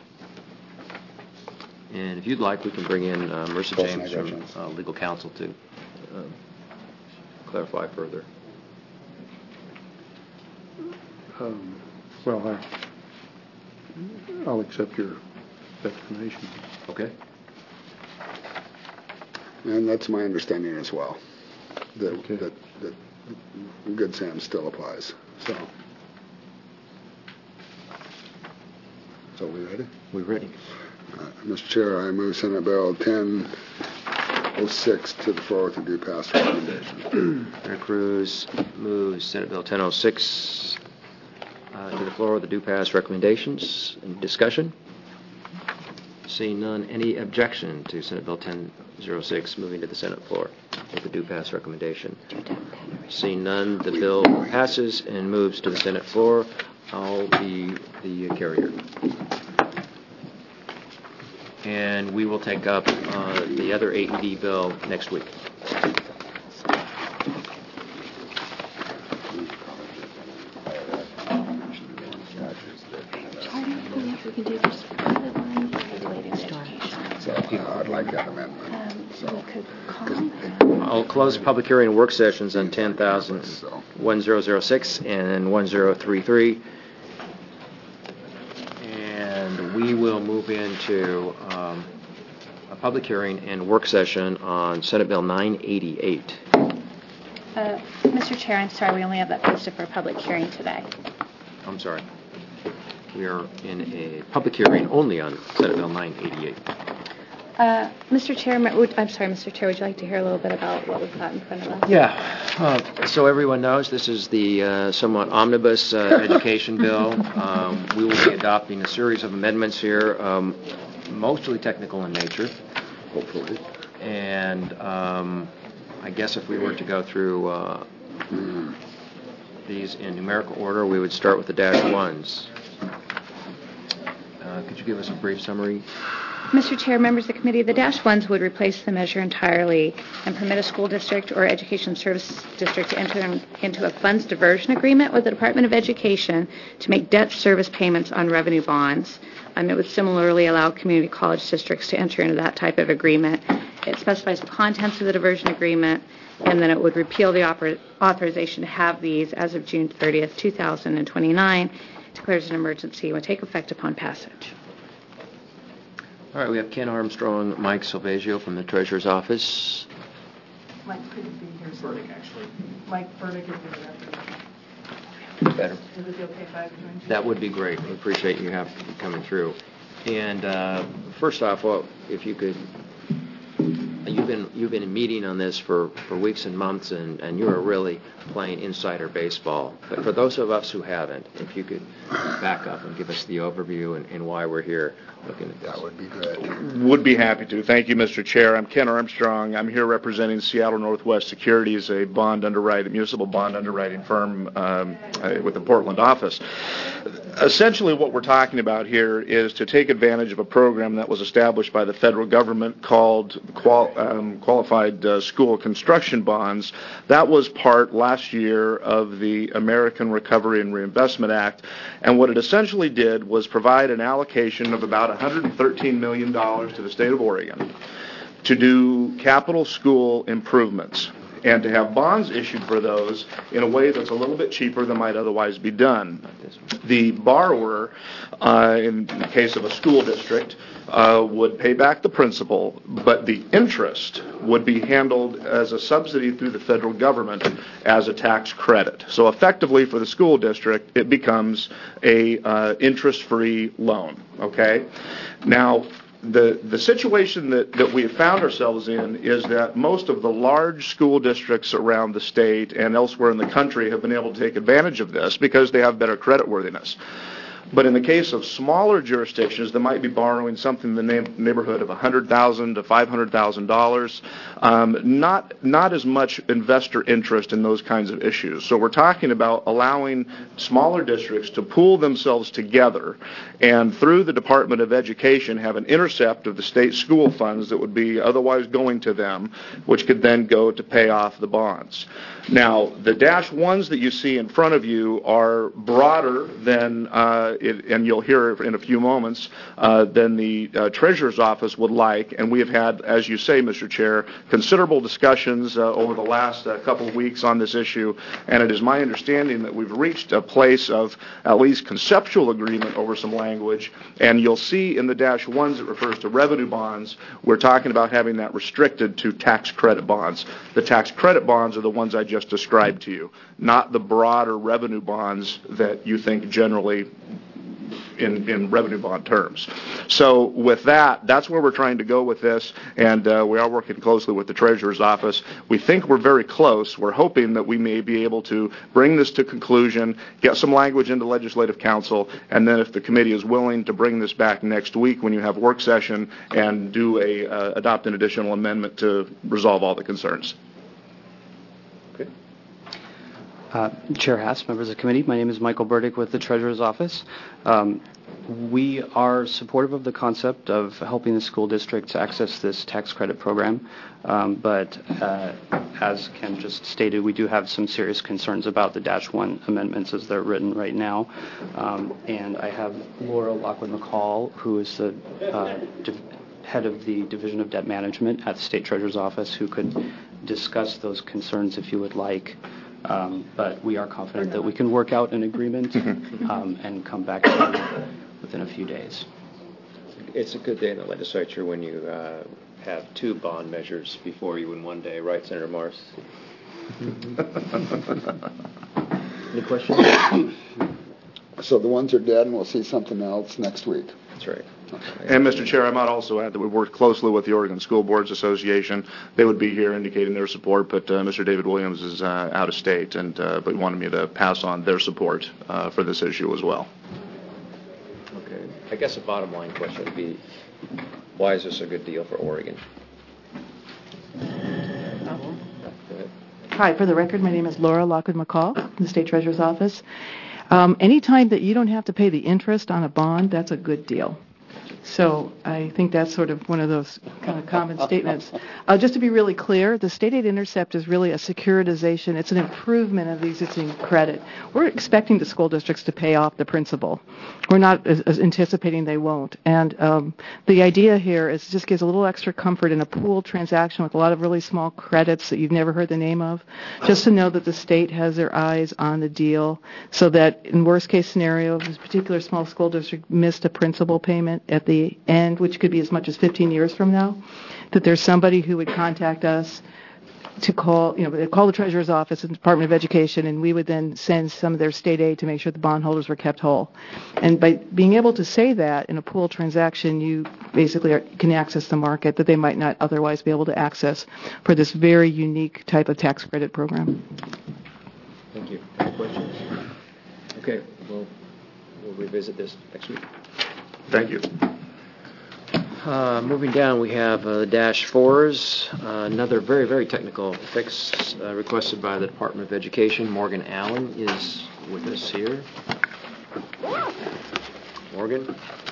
And if you'd like, we can bring in uh, Marissa Gross James from negligence. uh, legal counsel to uh, clarify further. Um, well, I, I'll accept your explanation. Okay. And that's my understanding as well, that, Okay. that, that Good Sam still applies. So, so we ready? We're ready. Uh, Mister Chair, I move Senate Bill ten oh six to the floor with a due pass recommendation. Senator Cruz moves Senate Bill ten oh six uh, to the floor with the due pass recommendations. Any discussion? Seeing none, any objection to Senate Bill ten oh six moving to the Senate floor with the due pass recommendation? Seeing none, the bill passes and moves to the Senate floor. I'll be the carrier. And we will take up uh, the other A E D bill next week. So uh, I'd like that amendment. So, I'll close the public hearing and work sessions on ten thousand one thousand six and one thousand thirty-three. And we will move into um, a public hearing and work session on Senate Bill nine eighty-eight. Uh, Mister Chair, I'm sorry, we only have that posted for a public hearing today. I'm sorry. We are in a public hearing only on Senate Bill nine eighty-eight. Uh, Mister Chair, would, I'm sorry, Mister Chair, would you like to hear a little bit about what we've got in front of us? Yeah. Uh, so everyone knows this is the uh, somewhat omnibus uh, education bill. Um, we will be adopting a series of amendments here, um, mostly technical in nature, hopefully. And um, I guess if we were to go through uh, these in numerical order, we would start with the dash ones. Uh, could you give us a brief summary? Mister Chair, members of the committee, the dash ones would replace the measure entirely and permit a school district or education service district to enter in, into a funds diversion agreement with the Department of Education to make debt service payments on revenue bonds. Um, it would similarly allow community college districts to enter into that type of agreement. It specifies the contents of the diversion agreement, and then it would repeal the oper- authorization to have these as of June thirtieth, two thousand twenty-nine, declares an emergency, and would take effect upon passage. All right, we have Ken Armstrong, Mike Silvagio from the Treasurer's Office. Mike couldn't be here. Burdick, actually. Mike Burdick is going Better. Would it be okay if I joined you? That would be great. We appreciate you have coming through. And uh, first off, well, if you could, you've been you've been meeting on this for, for weeks and months, and, and you are really playing insider baseball. But for those of us who haven't, if you could back up and give us the overview and, and why we're here looking at this. That would be good. Would be happy to. Thank you, Mister Chair. I'm Ken Armstrong. I'm here representing Seattle Northwest Securities, a bond underwriting, municipal bond underwriting firm um, uh, with the Portland office. Essentially, what we're talking about here is to take advantage of a program that was established by the federal government called qual- um, Qualified uh, School Construction Bonds. That was part last year of the American Recovery and Reinvestment Act, and what it essentially did was provide an allocation of about one hundred thirteen million dollars to the state of Oregon to do capital school improvements and to have bonds issued for those in a way that's a little bit cheaper than might otherwise be done. The borrower, uh, in the case of a school district, uh, would pay back the principal, but the interest would be handled as a subsidy through the federal government as a tax credit. So effectively for the school district, it becomes a uh, interest-free loan. Okay? Now, The the situation that, that we have found ourselves in is that most of the large school districts around the state and elsewhere in the country have been able to take advantage of this because they have better creditworthiness. But in the case of smaller jurisdictions that might be borrowing something in the na- neighborhood of one hundred thousand dollars to five hundred thousand dollars, um, not not as much investor interest in those kinds of issues. So we're talking about allowing smaller districts to pool themselves together and through the Department of Education have an intercept of the state school funds that would be otherwise going to them, which could then go to pay off the bonds. Now, the dash ones that you see in front of you are broader than uh, it, and you'll hear in a few moments, uh, than the uh, Treasurer's Office would like. And we have had, as you say, Mister Chair, considerable discussions uh, over the last uh, couple of weeks on this issue, and it is my understanding that we've reached a place of at least conceptual agreement over some language. And you'll see in the dash ones that refers to revenue bonds, we're talking about having that restricted to tax credit bonds. The tax credit bonds are the ones I just described to you, not the broader revenue bonds that you think generally in, in revenue bond terms. So with that, that's where we're trying to go with this, and uh, we are working closely with the Treasurer's Office. We think we're very close. We're hoping that we may be able to bring this to conclusion, get some language into Legislative Council, and then if the committee is willing to bring this back next week when you have work session and do a uh, adopt an additional amendment to resolve all the concerns. Uh, Chair Haas, members of the committee, my name is Michael Burdick with the Treasurer's Office. Um, we are supportive of the concept of helping the school districts access this tax credit program, um, but uh, as Ken just stated, we do have some serious concerns about the Dash one amendments as they're written right now. Um, and I have Laura Lockwood-McCall, who is the uh, div- head of the Division of Debt Management at the State Treasurer's Office, who could discuss those concerns if you would like. Um, but we are confident that we can work out an agreement um, and come back to you within a few days. It's a good day in the legislature when you uh, have two bond measures before you in one day, right, Senator Morris? Any questions? So the ones are dead, and we'll see something else next week. That's right. And, Mister Chair, I might also add that we worked closely with the Oregon School Boards Association. They would be here indicating their support, but uh, Mister David Williams is uh, out of state, and uh, but wanted me to pass on their support uh, for this issue as well. Okay. I guess a bottom line question would be, why is this a good deal for Oregon? Hi, for the record, my name is Laura Lockwood-McCall from the State Treasurer's Office. Um, anytime that you don't have to pay the interest on a bond, that's a good deal. So I think that's sort of one of those kind of common statements. Uh, just to be really clear, the state aid intercept is really a securitization. It's an improvement of the existing credit. We're expecting the school districts to pay off the principal. We're not as, as anticipating they won't. And um, the idea here is it just gives a little extra comfort in a pooled transaction with a lot of really small credits that you've never heard the name of, just to know that the state has their eyes on the deal so that in worst case scenario, if this particular small school district missed a principal payment at the end, which could be as much as fifteen years from now, that there's somebody who would contact us to call, you know, they call the Treasurer's Office and the Department of Education, and we would then send some of their state aid to make sure the bondholders were kept whole. And by being able to say that in a pool transaction, you basically are, can access the market that they might not otherwise be able to access for this very unique type of tax credit program. Thank you. Any questions? Okay, we'll, we'll revisit this next week. Thank you. Uh, moving down, we have uh, the dash fours, uh, another very, very technical fix uh, requested by the Department of Education. Morgan Allen is with us here. Morgan?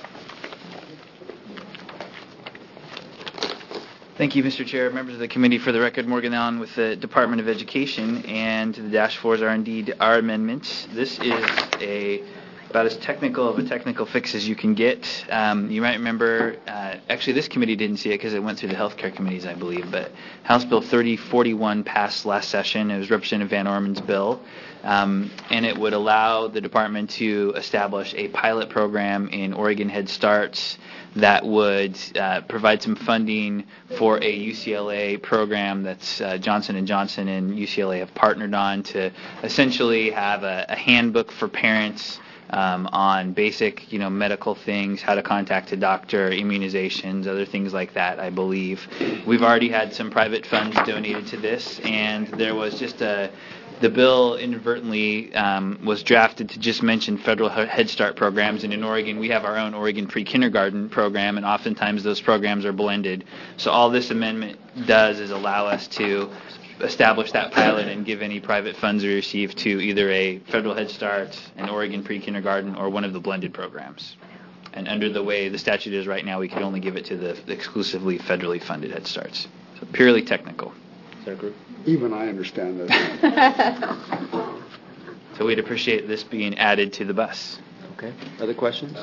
Thank you, Mister Chair. Members of the committee, for the record, Morgan Allen with the Department of Education, and the dash fours are indeed our amendments. This is a about as technical of a technical fix as you can get. Um, you might remember, uh, actually this committee didn't see it because it went through the healthcare committees, I believe, but House Bill thirty forty-one passed last session. It was Representative Van Orman's bill, um, and it would allow the department to establish a pilot program in Oregon Head Starts that would uh, provide some funding for a U C L A program that's uh, Johnson and Johnson and U C L A have partnered on to essentially have a, a handbook for parents Um, on basic, you know, medical things, how to contact a doctor, immunizations, other things like that, I believe. We've already had some private funds donated to this, and there was just a, the bill inadvertently um, was drafted to just mention federal Head Start programs, and in Oregon we have our own Oregon pre-kindergarten program, and oftentimes those programs are blended. So all this amendment does is allow us to establish that pilot and give any private funds we receive to either a federal Head Start, an Oregon pre-kindergarten, or one of the blended programs. And under the way the statute is right now, we could only give it to the exclusively federally funded Head Starts. So purely technical. Even I understand that. So we'd appreciate this being added to the bus. Okay. Other questions?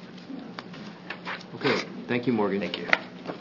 Okay. Thank you, Morgan. Thank you.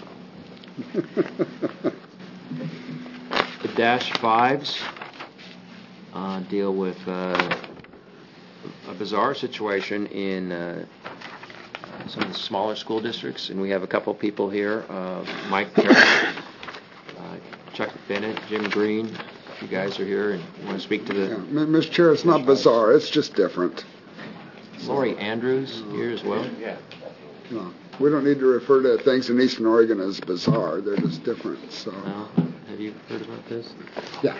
The dash fives uh, deal with uh, a bizarre situation in uh, some of the smaller school districts, and we have a couple of people here. Uh, Mike Carroll, uh, Chuck Bennett, Jim Green. If you guys are here and you want to speak to the... Yeah. Mister Chair, it's not bizarre. It's just different. Lori Andrews here as well. Yeah. No, we don't need to refer to things in Eastern Oregon as bizarre. They're just different. So. No. Have you heard about this? Yeah.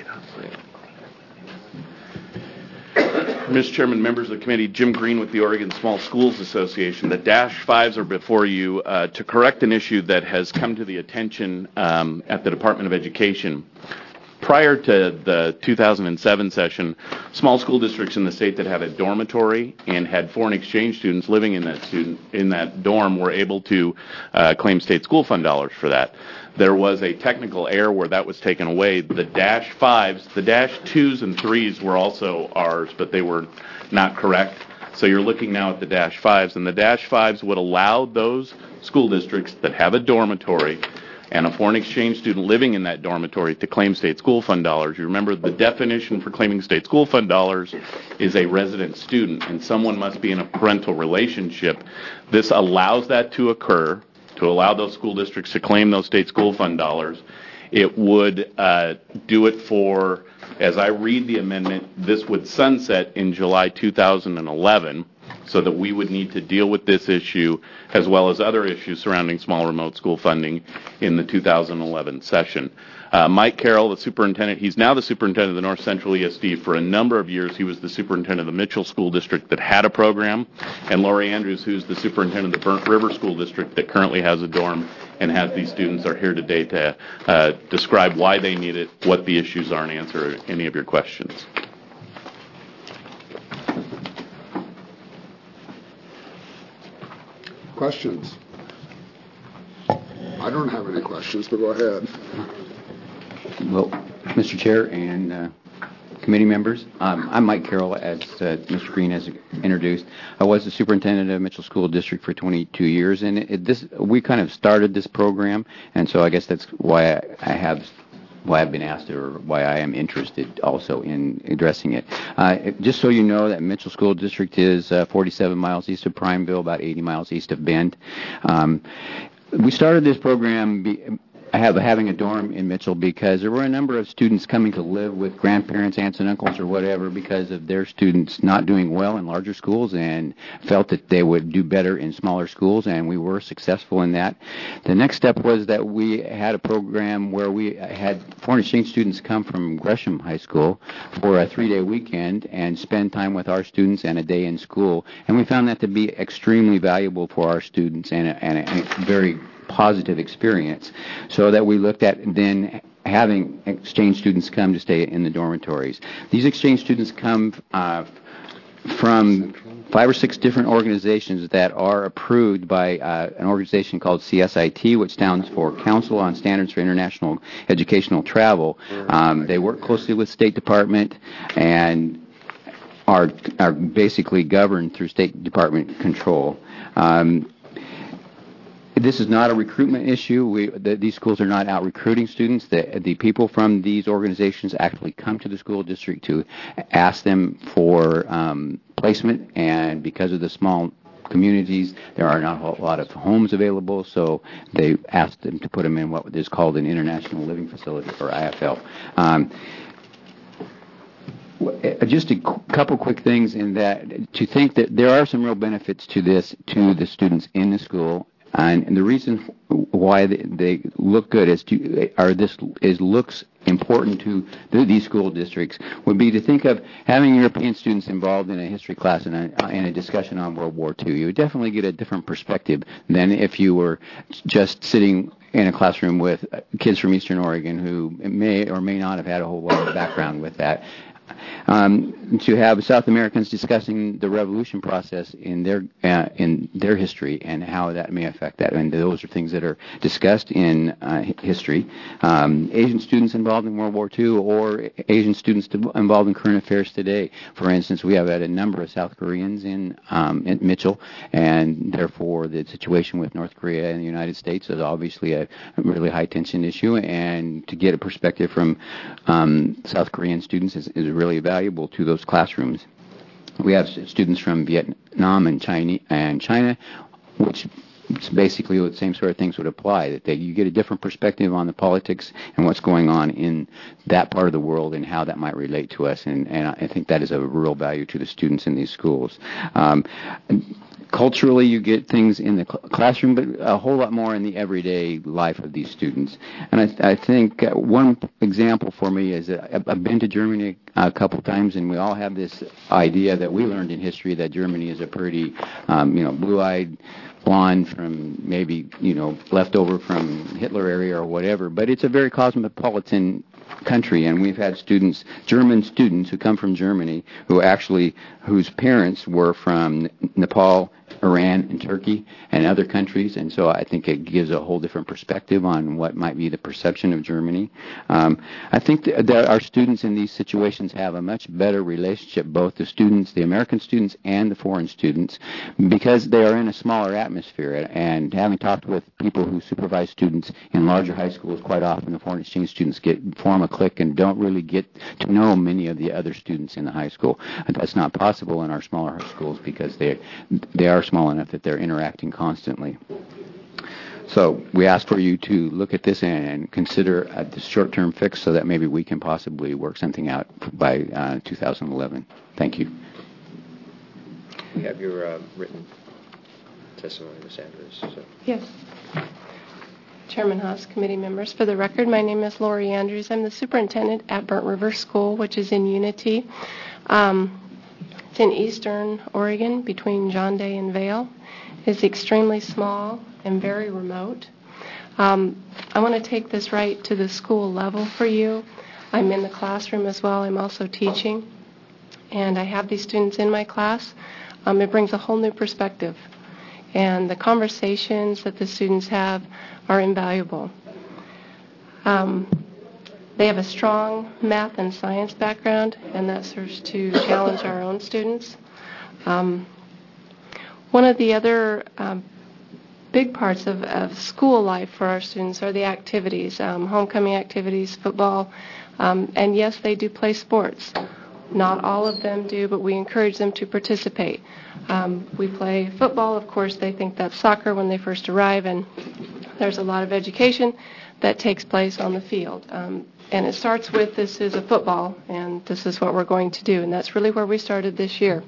Mister Chairman, members of the committee, Jim Green with the Oregon Small Schools Association. The dash fives are before you uh, to correct an issue that has come to the attention um, at the Department of Education. Prior to the two thousand seven session, small school districts in the state that had a dormitory and had foreign exchange students living in that student in that dorm were able to uh, claim state school fund dollars for that. There was a technical error where that was taken away. The dash fives, the dash twos and threes were also ours, but they were not correct. So you're looking now at the dash fives, and the dash fives would allow those school districts that have a dormitory and a foreign exchange student living in that dormitory to claim state school fund dollars. You remember the definition for claiming state school fund dollars is a resident student, and someone must be in a parental relationship. This allows that to occur, to allow those school districts to claim those state school fund dollars. It would uh, do it for, as I read the amendment, this would sunset in July two thousand eleven, so that we would need to deal with this issue as well as other issues surrounding small remote school funding in the two thousand eleven session. Uh, Mike Carroll, the superintendent, he's now the superintendent of the North Central E S D. For a number of years, he was the superintendent of the Mitchell School District that had a program, and Lori Andrews, who's the superintendent of the Burnt River School District that currently has a dorm and has these students, are here today to uh, describe why they need it, what the issues are, and answer any of your questions. Questions? I don't have any questions, but go ahead. Well, Mister Chair and uh, committee members, um, I'm Mike Carroll, as uh, Mister Green has introduced. I was the superintendent of Mitchell School District for twenty-two years, and it, this we kind of started this program, and so I guess that's why I, I have why I've been asked or why I am interested also in addressing it. Uh, just so you know that Mitchell School District is uh, forty-seven miles east of Prineville, about eighty miles east of Bend. Um, we started this program be, have, having a dorm in Mitchell because there were a number of students coming to live with grandparents, aunts and uncles or whatever because of their students not doing well in larger schools and felt that they would do better in smaller schools, and we were successful in that. The next step was that we had a program where we had foreign exchange students come from Gresham High School for a three-day weekend and spend time with our students and a day in school, and we found that to be extremely valuable for our students and a, and a, and a very positive experience, so that we looked at then having exchange students come to stay in the dormitories. These exchange students come uh, from five or six different organizations that are approved by uh, an organization called C S I T, which stands for Council on Standards for International Educational Travel. Um, they work closely with State Department and are are basically governed through State Department control. Um, This is not a recruitment issue. We, the, these schools are not out recruiting students. The, the people from these organizations actually come to the school district to ask them for um, placement, and because of the small communities, there are not a lot of homes available, so they asked them to put them in what is called an International Living Facility, or I F L. Um, Just a couple quick things in that, to think that there are some real benefits to this, to the students in the school. And, and the reason why they, they look good is to, or this is looks important to the, these school districts would be to think of having European students involved in a history class and a, in a discussion on World War Two. You would definitely get a different perspective than if you were just sitting in a classroom with kids from Eastern Oregon who may or may not have had a whole lot of background with that. um, to have South Americans discussing the revolution process in their uh, in their history and how that may affect that. And those are things that are discussed in uh, history. Um, Asian students involved in World War Two or Asian students to, involved in current affairs today. For instance, we have had a number of South Koreans in, um, in Mitchell, and therefore the situation with North Korea and the United States is obviously a really high tension issue, and to get a perspective from um, South Korean students is, is really valuable to those classrooms. We have students from Vietnam and China, and China, which basically the same sort of things would apply, that they, you get a different perspective on the politics and what's going on in that part of the world and how that might relate to us, and, and I think that is a real value to the students in these schools. Um, Culturally, you get things in the cl- classroom, but a whole lot more in the everyday life of these students. And I, th- I think uh, one example for me is uh, I've been to Germany a couple times, and we all have this idea that we learned in history that Germany is a pretty, um, you know, blue-eyed blonde from maybe, you know, left over from Hitler area or whatever. But it's a very cosmopolitan country, and we've had students, German students who come from Germany, who actually, whose parents were from Nepal, Iran, and Turkey, and other countries, and so I think it gives a whole different perspective on what might be the perception of Germany. Um, I think that, that our students in these situations have a much better relationship, both the students, the American students, and the foreign students, because they are in a smaller atmosphere, and having talked with people who supervise students in larger high schools, quite often the foreign exchange students get form a clique and don't really get to know many of the other students in the high school. And that's not possible in our smaller high schools because they they are small enough that they're interacting constantly. So we ask for you to look at this and consider a short-term fix so that maybe we can possibly work something out by uh, two thousand eleven. Thank you. We have your uh, written testimony, Miz Andrews. So. Yes. Chairman Haas, committee members, for the record, my name is Lori Andrews. I'm the superintendent at Burnt River School, which is in Unity. Um, it's in eastern Oregon, between John Day and Vail. It's extremely small and very remote. Um, I want to take this right to the school level for you. I'm in the classroom as well. I'm also teaching, and I have these students in my class. Um, it brings a whole new perspective, and the conversations that the students have are invaluable. Um, they have a strong math and science background, and that serves to challenge our own students. Um, one of the other um, big parts of, of school life for our students are the activities, um, homecoming activities, football, um, and yes, they do play sports. Not all of them do, but we encourage them to participate. Um, we play football. Of course, they think that's soccer when they first arrive, and there's a lot of education that takes place on the field. Um, and it starts with, this is a football, and this is what we're going to do. And that's really where we started this year.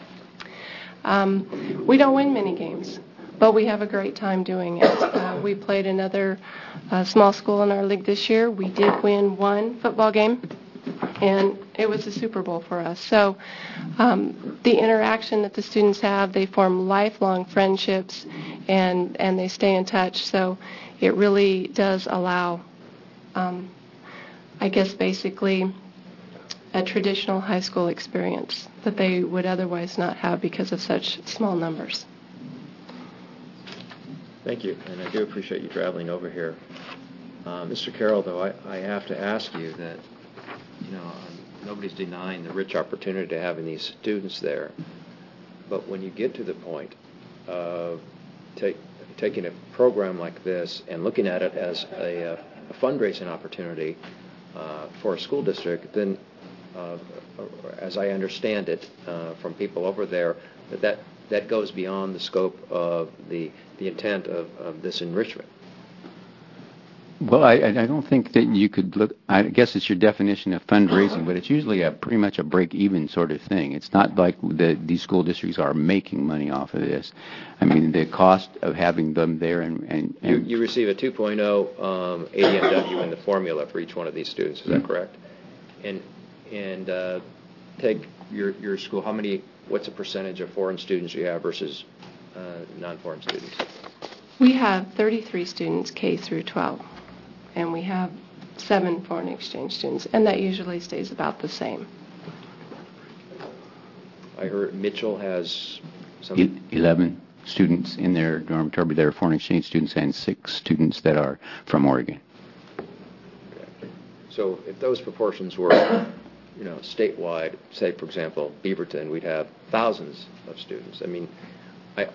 Um, we don't win many games, but we have a great time doing it. Uh, we played another uh, small school in our league this year. We did win one football game, and it was a Super Bowl for us. So um, the interaction that the students have, they form lifelong friendships, and, and they stay in touch. So it really does allow, um, I guess, basically a traditional high school experience that they would otherwise not have because of such small numbers. Thank you, and I do appreciate you traveling over here. Uh, Mister Carroll, though, I, I have to ask you that, you know, nobody's denying the rich opportunity to having these students there, but when you get to the point of take, taking a program like this and looking at it as a, a fundraising opportunity uh, for a school district, then, uh, as I understand it uh, from people over there, that, that that goes beyond the scope of the, the intent of, of this enrichment. Well, I, I don't think that you could look, I guess it's your definition of fundraising, but it's usually a pretty much a break-even sort of thing. It's not like the, these school districts are making money off of this. I mean, the cost of having them there and... and, and you, you receive a two point oh um, A D M W in the formula for each one of these students, is that correct? And and uh, take your, your school, how many, what's the percentage of foreign students you have versus uh, non-foreign students? We have thirty-three students K through twelve. And we have seven foreign exchange students, and that usually stays about the same. I heard Mitchell has some... E- eleven students in their dormitory that are foreign exchange students and six students that are from Oregon. So if those proportions were, you know, statewide, say, for example, Beaverton, we'd have thousands of students. I mean, I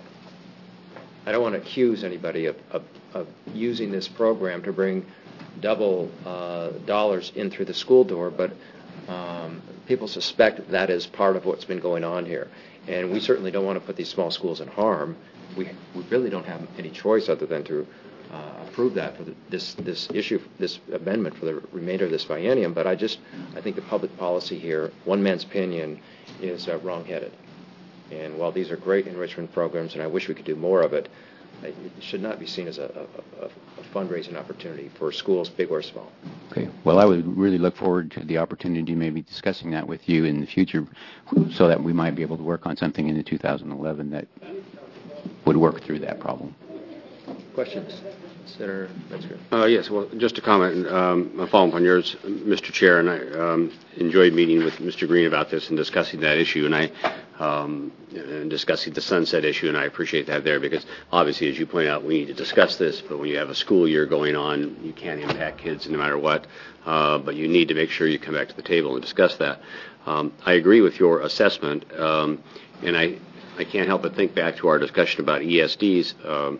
I don't want to accuse anybody of, of, of using this program to bring double uh, dollars in through the school door, but um, people suspect that is part of what's been going on here. And we certainly don't want to put these small schools in harm. We we really don't have any choice other than to uh, approve that for the, this this issue, this amendment for the remainder of this biennium. But I just I think the public policy here, one man's opinion, is uh, wrong-headed. And while these are great enrichment programs, and I wish we could do more of it, it should not be seen as a, a, a, a fundraising opportunity for schools, big or small. Okay. Well, I would really look forward to the opportunity maybe discussing that with you in the future so that we might be able to work on something in the two thousand eleven that would work through that problem. Questions? Senator Metzger. Uh, yes, well, just a comment, um, a follow-up on yours, Mister Chair, and I um, enjoyed meeting with Mister Green about this and discussing that issue, and I um, and discussing the sunset issue, and I appreciate that there because obviously, as you point out, we need to discuss this, but when you have a school year going on, you can't impact kids no matter what, uh, but you need to make sure you come back to the table and discuss that. Um, I agree with your assessment, um, and I, I can't help but think back to our discussion about E S Ds, um,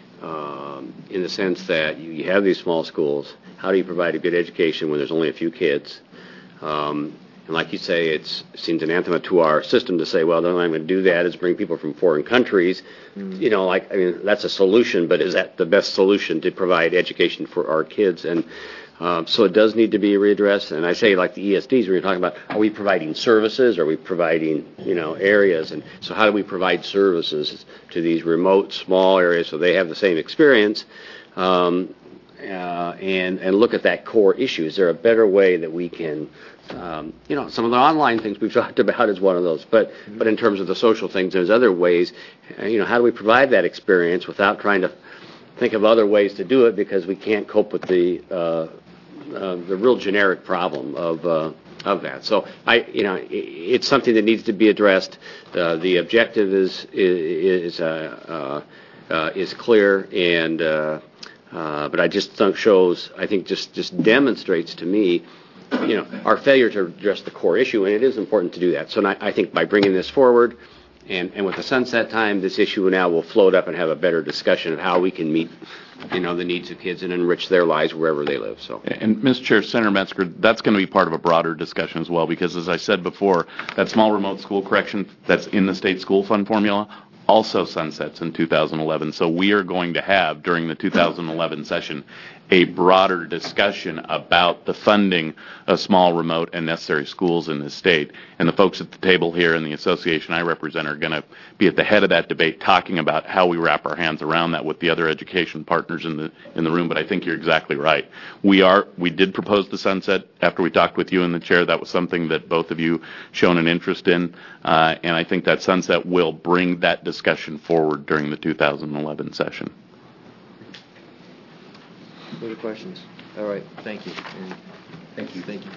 Um, in the sense that you, you have these small schools. How do you provide a good education when there's only a few kids? Um, and like you say, it's, it seems anathema to our system to say, well, the only way I'm going to do that is bring people from foreign countries. Mm. You know, like, I mean, that's a solution, but is that the best solution to provide education for our kids? And um, so it does need to be readdressed. And I say, like the E S Ds, when you're talking about, are we providing services? Are we providing, you know, areas? And so how do we provide services to these remote, small areas so they have the same experience? Um, uh, and, and look at that core issue. Is there a better way that we can, um, you know, some of the online things we've talked about is one of those. But, mm-hmm. but in terms of the social things, there's other ways. Uh, you know, how do we provide that experience without trying to think of other ways to do it because we can't cope with the uh, Uh, the real generic problem of uh, of that. So I, you know, it, it's something that needs to be addressed. Uh, the objective is is uh, uh, uh, is clear, and uh, uh, but I just think shows. I think just just demonstrates to me, you know, our failure to address the core issue, and it is important to do that. So I, I think by bringing this forward. And, and with the sunset time, this issue now will float up and have a better discussion of how we can meet, you know, the needs of kids and enrich their lives wherever they live. So, and Mister Chair, Senator Metzger, that's going to be part of a broader discussion as well, because as I said before, that small remote school correction that's in the state school fund formula also sunsets in two thousand eleven. So we are going to have during the two thousand eleven session a broader discussion about the funding of small, remote, and necessary schools in this state. And the folks at the table here in the association I represent are going to be at the head of that debate talking about how we wrap our hands around that with the other education partners in the in the room. But I think you're exactly right. We are we did propose the sunset after we talked with you in the chair. That was something that both of you shown an interest in. Uh, and I think that sunset will bring that discussion forward during the two thousand eleven session. Any questions? All right. Thank you. And thank you. Thank you.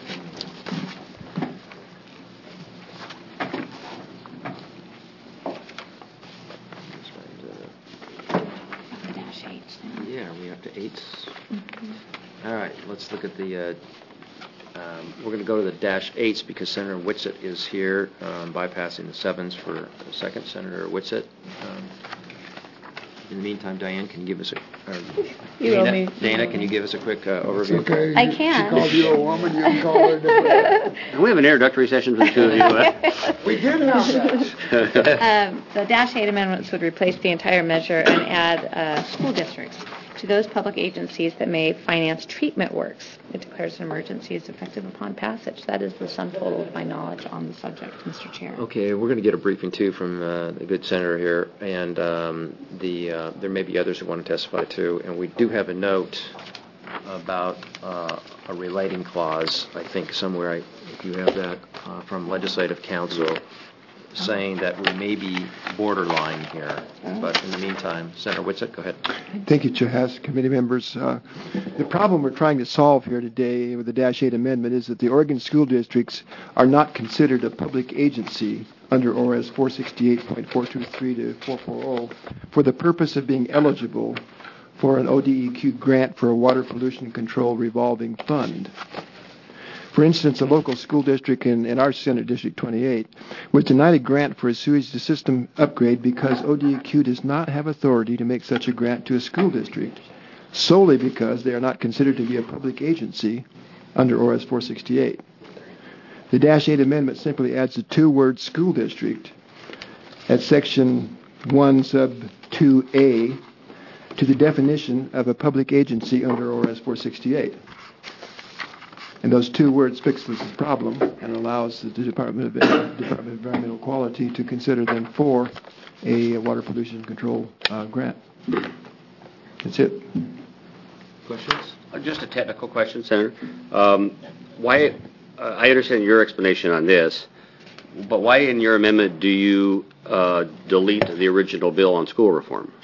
Yeah, are we up to eights? Mm-hmm. All right. Let's look at the. Uh, um, we're going to go to the dash eights because Senator Whitsett is here, um, bypassing the sevens for a second. Senator Whitsett. Um, In the meantime, Diane, can you give us a... Uh, you Dana, me. Dana, can you give us a quick uh, overview? It's okay. I can. She called you a woman, you can call her different. We have an introductory session for the two of you. We did have that. um, the Dash eight amendments would replace the entire measure and add uh, school districts to those public agencies that may finance treatment works. It declares an emergency is effective upon passage. That is the sum total of my knowledge on the subject, Mister Chair. Okay, we're going to get a briefing, too, from uh, the good senator here, and um, the uh, there may be others who want to testify, too. And we do have a note about uh, a relating clause, I think, somewhere, I, if you have that, uh, from Legislative Council. saying that we may be borderline here. But in the meantime, Senator Whitsitt, go ahead. Thank you, Chair Haas, committee members. Uh, the problem we're trying to solve here today with the Dash eight amendment is that the Oregon school districts are not considered a public agency under O R S four sixty-eight point four two three to four forty for the purpose of being eligible for an O D E Q grant for a water pollution control revolving fund. For instance, a local school district in, in our Senate District twenty-eight was denied a grant for a sewage system upgrade because O D E Q does not have authority to make such a grant to a school district, solely because they are not considered to be a public agency under O R S four sixty-eight. The Dash eight amendment simply adds the two word school district at section one sub two A to the definition of a public agency under O R S four sixty-eight. And those two words fix this problem and allows the Department of, Department of Environmental Quality to consider them for a water pollution control uh, grant. That's it. Questions? Uh, Just a technical question, Senator. Um, why? Uh, I understand your explanation on this, but why in your amendment do you uh, delete the original bill on school reform?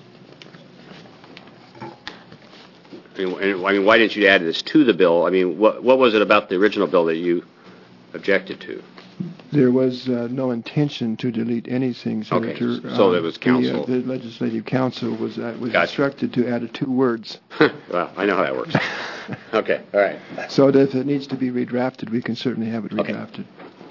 I mean, and, I mean, why didn't you add this to the bill? I mean, what what was it about the original bill that you objected to? There was uh, no intention to delete anything, Senator. Okay, so um, that was council. The, uh, the legislative council was uh, was Gotcha. instructed to add two words. Well, I know how that works. Okay, all right. So that if it needs to be redrafted, we can certainly have it redrafted.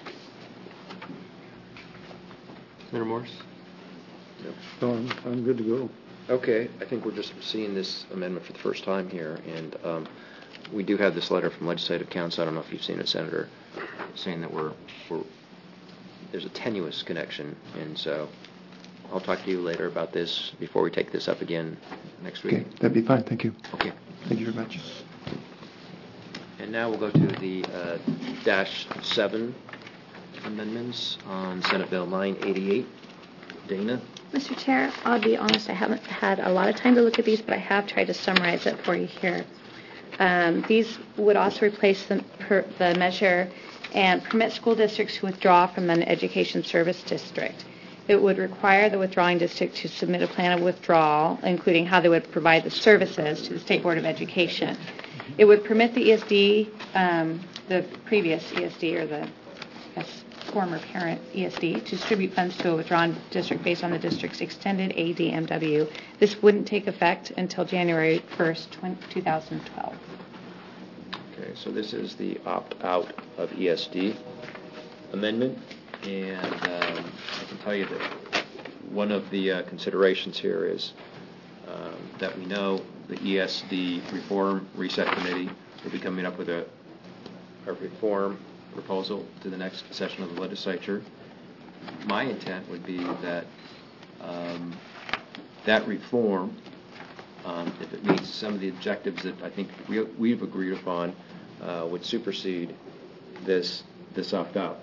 Senator Morris? So I'm, I'm good to go. Okay, I think we're just seeing this amendment for the first time here, and um, we do have this letter from Legislative Counsel. I don't know if you've seen it, Senator, saying that we're, we're there's a tenuous connection, and so I'll talk to you later about this before we take this up again next week. Okay, that'd be fine. Thank you. Okay. Thank you very much. And now we'll go to the uh, dash seven amendments on Senate Bill nine eighty-eight. Dana? Mister Chair, I'll be honest, I haven't had a lot of time to look at these, but I have tried to summarize it for you here. Um, these would also replace the, per, the measure and permit school districts to withdraw from an education service district. It would require the withdrawing district to submit a plan of withdrawal, including how they would provide the services to the State Board of Education. It would permit the E S D, um, the previous E S D or the yes, former parent E S D, to distribute funds to a withdrawn district based on the district's extended A D M W. This wouldn't take effect until January first, two thousand twelve. Okay, so this is the opt-out of E S D amendment, and um, I can tell you that one of the uh, considerations here is um, that we know the E S D Reform Reset Committee will be coming up with a, a reform proposal to the next session of the legislature. My intent would be that um, that reform, um, if it meets some of the objectives that I think we, we've agreed upon, uh, would supersede this this opt-out.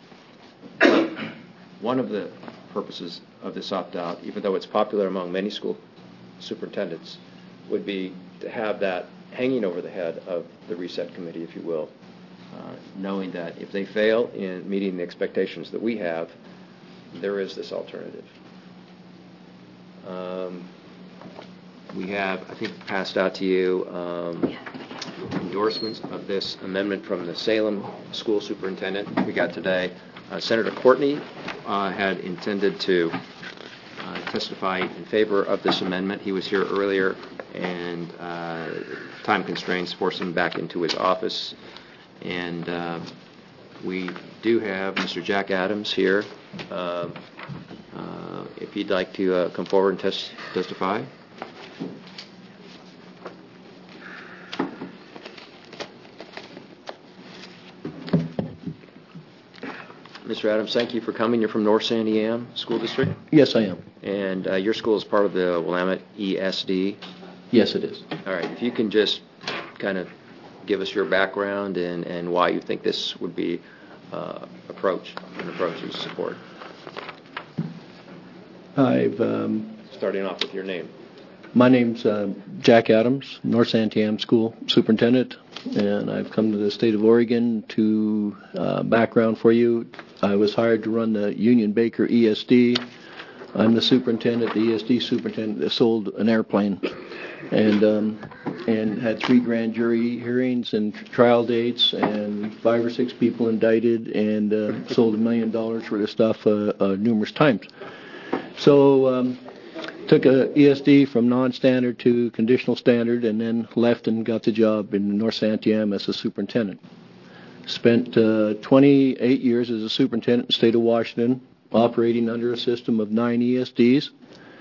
One of the purposes of this opt-out, even though it's popular among many school superintendents, would be to have that hanging over the head of the Reset Committee, if you will, uh, knowing that if they fail in meeting the expectations that we have, there is this alternative. Um, we have, I think, passed out to you um, endorsements of this amendment from the Salem school superintendent we got today. Uh, Senator Courtney uh, had intended to uh, testify in favor of this amendment. He was here earlier, and uh, time constraints forced him back into his office. And uh, we do have Mister Jack Adams here. Uh, uh, if he'd like to uh, come forward and tes- testify. Mister Adams, thank you for coming. You're from North Sandiam School District? Yes, I am. And uh, your school is part of the Willamette E S D? Yes, it is. All right. If you can just kind of give us your background and, and why you think this would be uh, approach, an approach you support. I've um, Starting off with your name. My name's uh, Jack Adams, North Santiam School Superintendent, and I've come to the state of Oregon to uh, background for you. I was hired to run the Union Baker E S D. I'm the superintendent, the E S D superintendent that sold an airplane, and um, and had three grand jury hearings and trial dates, and five or six people indicted, and uh, sold a million dollars worth of stuff uh, uh, numerous times. So. Um, Took a E S D from non-standard to conditional standard, and then left and got the job in North Santiam as a superintendent. Spent uh, twenty-eight years as a superintendent in the state of Washington, operating under a system of nine E S Ds,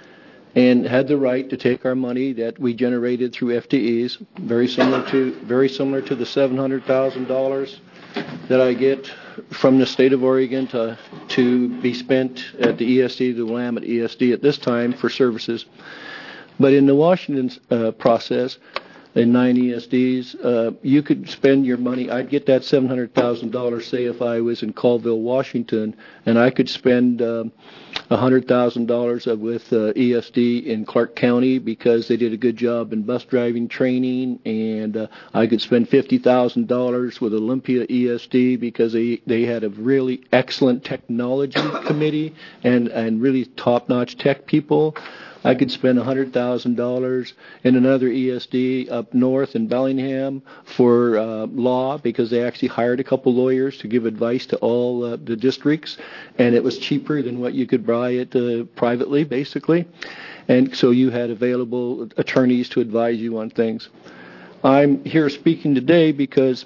and had the right to take our money that we generated through F T Es, very similar to very similar to the seven hundred thousand dollars that I get from the state of Oregon to to be spent at the E S D, the Willamette E S D at this time for services. But in the Washington uh, process, in nine E S Ds, uh, you could spend your money. I'd get that seven hundred thousand dollars, say, if I was in Colville, Washington, and I could spend um, one hundred thousand dollars with uh, E S D in Clark County because they did a good job in bus driving training, and uh, I could spend fifty thousand dollars with Olympia E S D because they, they had a really excellent technology committee and, and really top-notch tech people. I could spend one hundred thousand dollars in another E S D up north in Bellingham for uh, law because they actually hired a couple lawyers to give advice to all uh, the districts, and it was cheaper than what you could buy it uh, privately, basically. And so you had available attorneys to advise you on things. I'm here speaking today because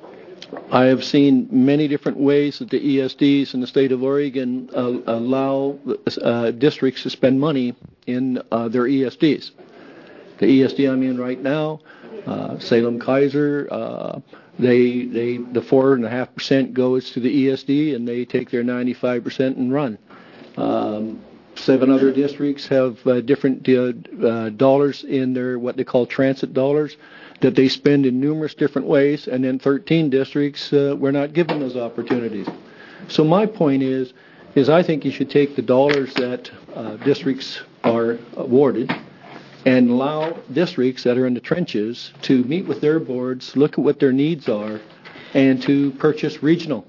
I have seen many different ways that the E S Ds in the state of Oregon uh, allow uh, districts to spend money in uh, their E S Ds. The E S D I'm in right now, uh, Salem Kaiser, uh, they they the four and a half percent goes to the E S D, and they take their ninety-five percent and run. Um, Seven other districts have uh, different uh, uh, dollars in their what they call transit dollars that they spend in numerous different ways, and then thirteen districts uh, we're not given those opportunities. So my point is, is I think you should take the dollars that uh, districts are awarded and allow districts that are in the trenches to meet with their boards, look at what their needs are, and to purchase regional.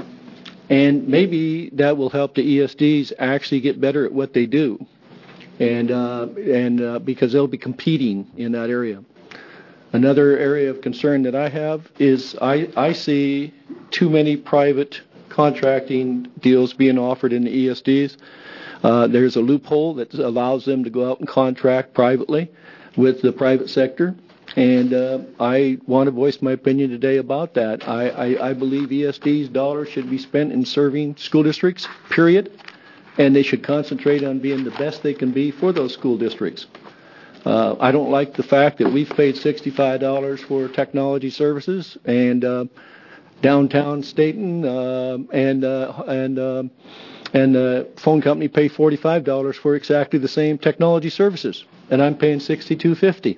And maybe that will help the E S Ds actually get better at what they do, and uh, and uh, because they'll be competing in that area. Another area of concern that I have is I, I see too many private contracting deals being offered in the E S Ds. Uh, there's a loophole that allows them to go out and contract privately with the private sector. And uh, I want to voice my opinion today about that. I, I, I believe E S D's dollars should be spent in serving school districts, period, and they should concentrate on being the best they can be for those school districts. Uh, I don't like the fact that we've paid sixty-five dollars for technology services, and uh, downtown Staten uh, and uh, and uh, and the phone company pay forty-five dollars for exactly the same technology services, and I'm paying sixty-two fifty.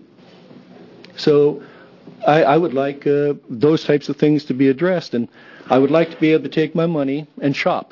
So I, I would like uh, those types of things to be addressed, and I would like to be able to take my money and shop.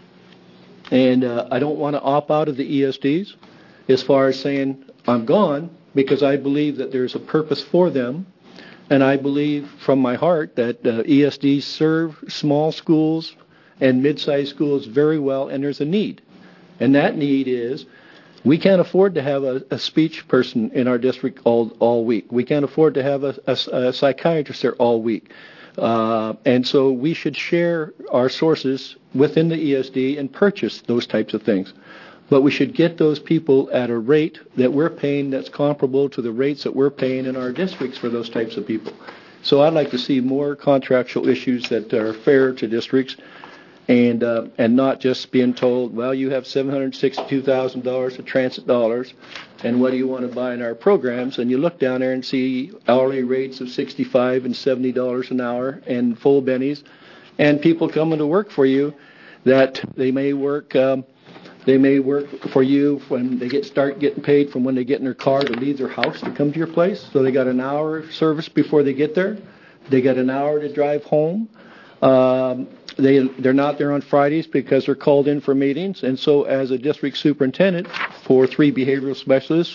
And uh, I don't want to opt out of the E S Ds as far as saying I'm gone, because I believe that there's a purpose for them, and I believe from my heart that uh, E S Ds serve small schools and mid-sized schools very well, and there's a need. And that need is we can't afford to have a, a speech person in our district all all week. We can't afford to have a, a, a psychiatrist there all week. Uh, and so we should share our sources within the E S D and purchase those types of things. But we should get those people at a rate that we're paying that's comparable to the rates that we're paying in our districts for those types of people. So I'd like to see more contractual issues that are fair to districts, and uh, and not just being told, well, you have seven hundred sixty-two thousand dollars of transit dollars, and what do you want to buy in our programs? And you look down there and see hourly rates of sixty-five and seventy dollars an hour and full bennies, and people coming to work for you that they may work um, they may work for you when they get start getting paid from when they get in their car to leave their house to come to your place. So they got an hour service before they get there. They got an hour to drive home. Um, They, they're not there on Fridays because they're called in for meetings. And so as a district superintendent for three behavioral specialists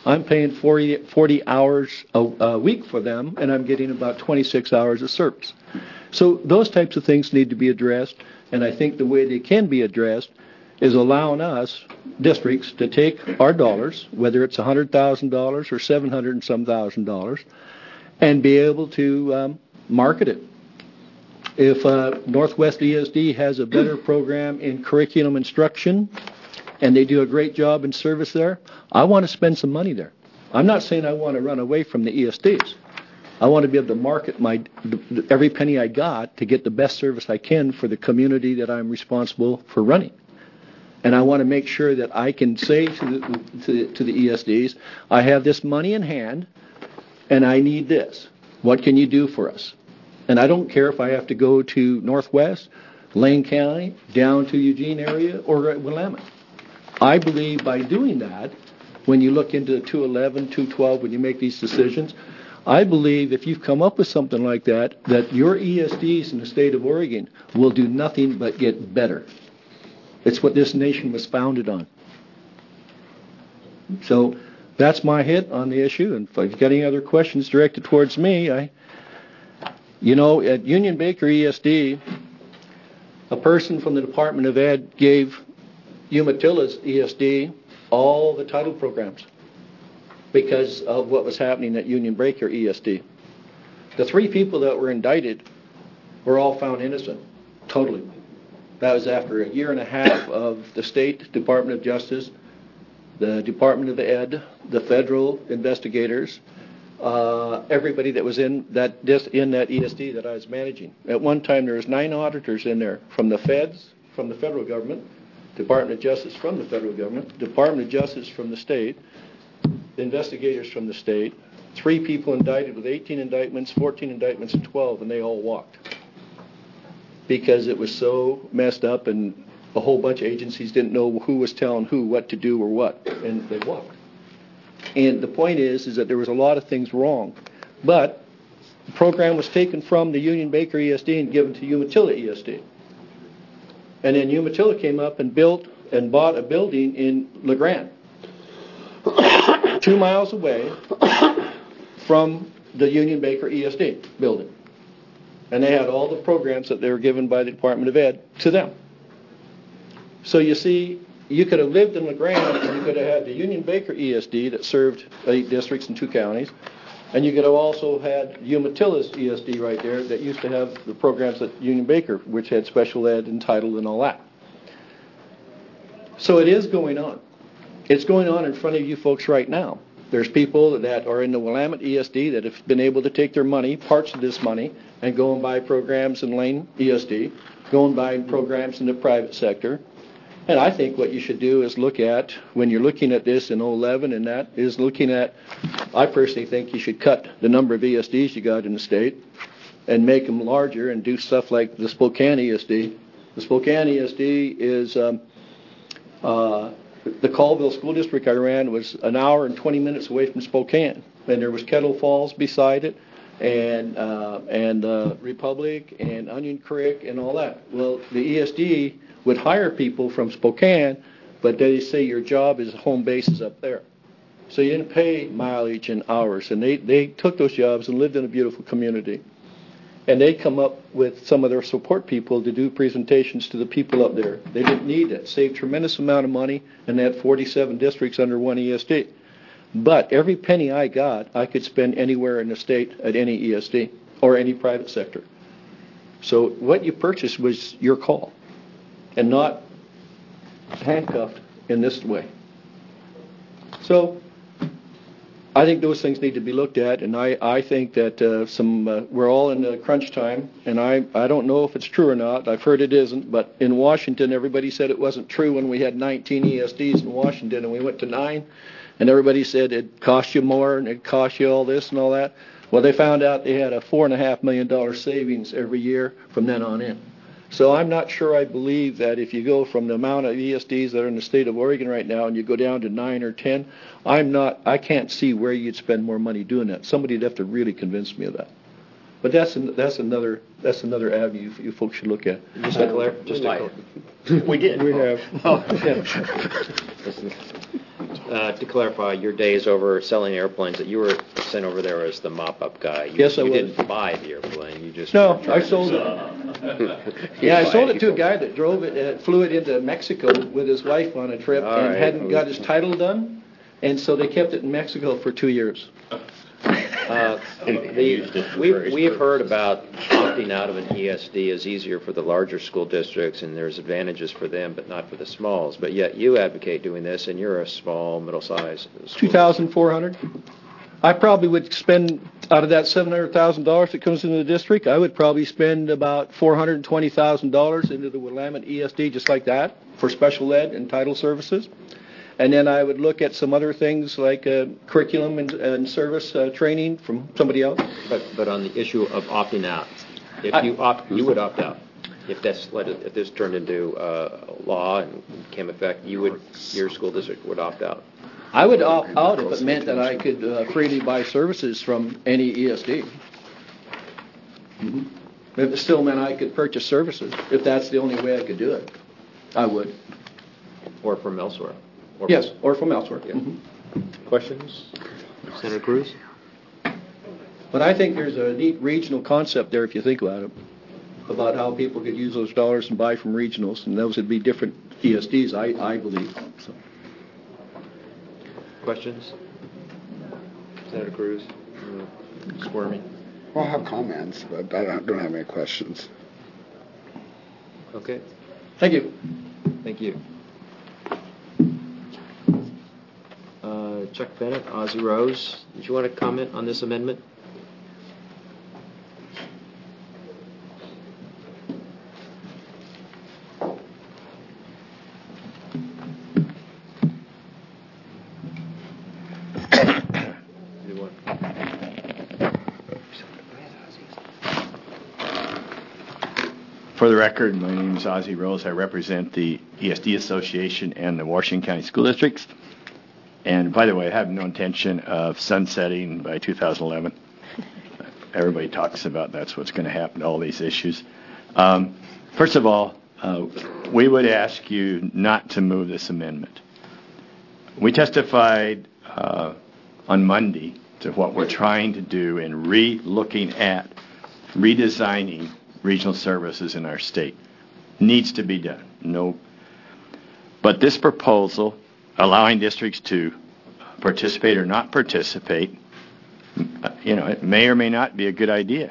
I'm paying forty, forty hours a, a week for them, and I'm getting about twenty-six hours of service. So those types of things need to be addressed, and I think the way they can be addressed is allowing us, districts, to take our dollars, whether it's one hundred thousand dollars or seven hundred and some thousand dollars, and be able to um, market it. If uh, Northwest E S D has a better program in curriculum instruction, and they do a great job in service there, I want to spend some money there. I'm not saying I want to run away from the E S Ds. I want to be able to market my every penny I got to get the best service I can for the community that I'm responsible for running. And I want to make sure that I can say to the, to the, to the E S Ds, I have this money in hand, and I need this. What can you do for us? And I don't care if I have to go to Northwest, Lane County, down to Eugene area, or at Willamette. I believe by doing that, when you look into two eleven, two twelve, when you make these decisions, I believe if you've come up with something like that, that your E S Ds in the state of Oregon will do nothing but get better. It's what this nation was founded on. So that's my hit on the issue. And if you've got any other questions directed towards me, I, you know, at Union Baker E S D, a person from the Department of Ed gave Umatillas E S D all the title programs because of what was happening at Union Baker E S D. The three people that were indicted were all found innocent, totally. That was after a year and a half of the State Department of Justice, the Department of Ed, the federal investigators, uh, everybody that was in that in that E S D that I was managing. At one time, there was nine auditors in there from the feds, from the federal government, Department of Justice from the federal government, Department of Justice from the state, investigators from the state, three people indicted with eighteen indictments, fourteen indictments, and twelve, and they all walked. Because it was so messed up and a whole bunch of agencies didn't know who was telling who what to do or what, and they walked. And the point is, is that there was a lot of things wrong. But the program was taken from the Union Baker E S D and given to Umatilla E S D. And then Umatilla came up and built and bought a building in LeGrand, two miles away from the Union Baker E S D building. And they had all the programs that they were given by the Department of Ed to them. So you see, you could have lived in LeGrand and you could have had the Union Baker E S D that served eight districts and two counties. And you could have also had Umatilla's E S D right there that used to have the programs at Union Baker, which had special ed and title and all that. So it is going on. It's going on in front of you folks right now. There's people that are in the Willamette E S D that have been able to take their money, parts of this money, and go and buy programs in Lane E S D, go and buy programs in the private sector. And I think what you should do is look at, when you're looking at this in oh eleven and that, is looking at, I personally think you should cut the number of E S Ds you got in the state and make them larger and do stuff like the Spokane E S D. The Spokane E S D is, um, uh, the Colville School District I ran was an hour and twenty minutes away from Spokane. And there was Kettle Falls beside it, and uh, and uh, Republic, and Onion Creek, and all that. Well, the E S D would hire people from Spokane, but they say your job is home base is up there. So you didn't pay mileage and hours, and they, they took those jobs and lived in a beautiful community. And they come up with some of their support people to do presentations to the people up there. They didn't need it. Saved tremendous amount of money, and they had forty-seven districts under one E S D. But every penny I got, I could spend anywhere in the state at any E S D or any private sector. So what you purchased was your call, and not handcuffed in this way. So I think those things need to be looked at, and I, I think that uh, some uh, we're all in the crunch time, and I, I don't know if it's true or not. I've heard it isn't, but in Washington, everybody said it wasn't true when we had nineteen E S Ds in Washington, and we went to nine, and everybody said it cost you more, and it cost you all this and all that. Well, they found out they had a four and a half million dollar savings every year from then on in. So I'm not sure I believe that if you go from the amount of E S Ds that are in the state of Oregon right now and you go down to nine or ten, I'm not, I can't see where you'd spend more money doing that. Somebody'd have to really convince me of that. But that's an, that's another that's another avenue you, you folks should look at. Just a Claire, just a We did. We have. Oh. uh, to clarify, your days over selling airplanes, that you were sent over there as the mop-up guy. You, Yes, I you was. didn't buy the airplane. You just No, were I trying sold to- it. Yeah, I sold it to a guy that drove it, uh, flew it into Mexico with his wife on a trip All and right. hadn't got his title done, and so they kept it in Mexico for two years. Uh, the, we've, we've heard about opting out of an E S D is easier for the larger school districts, and there's advantages for them, but not for the smalls. But yet you advocate doing this, and you're a small, middle-sized school. two thousand four hundred. I probably would spend, out of that seven hundred thousand dollars that comes into the district, I would probably spend about four hundred twenty thousand dollars into the Willamette E S D just like that for special ed and title services. And then I would look at some other things like uh, curriculum and, and service uh, training from somebody else. But, but on the issue of opting out, if I- you opt, you would opt out. If that's let it, if this turned into uh, law and became effect, you would, your school district would opt out. I would opt out if it meant that I could uh, freely buy services from any E S D. Mm-hmm. If it still meant I could purchase services, if that's the only way I could do it, I would. Or from elsewhere. Or Yes, or from elsewhere. Yeah. Mhm. Questions? Senator Cruz? But I think there's a neat regional concept there if you think about it, about how people could use those dollars and buy from regionals, and those would be different E S Ds, I, I believe. So. Questions? Senator Cruz? Mm, Squirming. Well, I have comments, but I don't, don't have any questions. Okay. Thank you. Thank you. Uh, Chuck Bennett, Ozzie Rose, did you want to comment on this amendment? Anyone? For the record, my name is Ozzie Rose. I represent the E S D Association and the Washington County School Districts. And by the way, I have no intention of sunsetting by two thousand eleven. Everybody talks about that's what's going to happen to all these issues. Um, first of all, uh, we would ask you not to move this amendment. We testified uh, on Monday to what we're trying to do in re-looking at redesigning regional services in our state. Needs to be done. No. But this proposal, allowing districts to participate or not participate, you know, it may or may not be a good idea.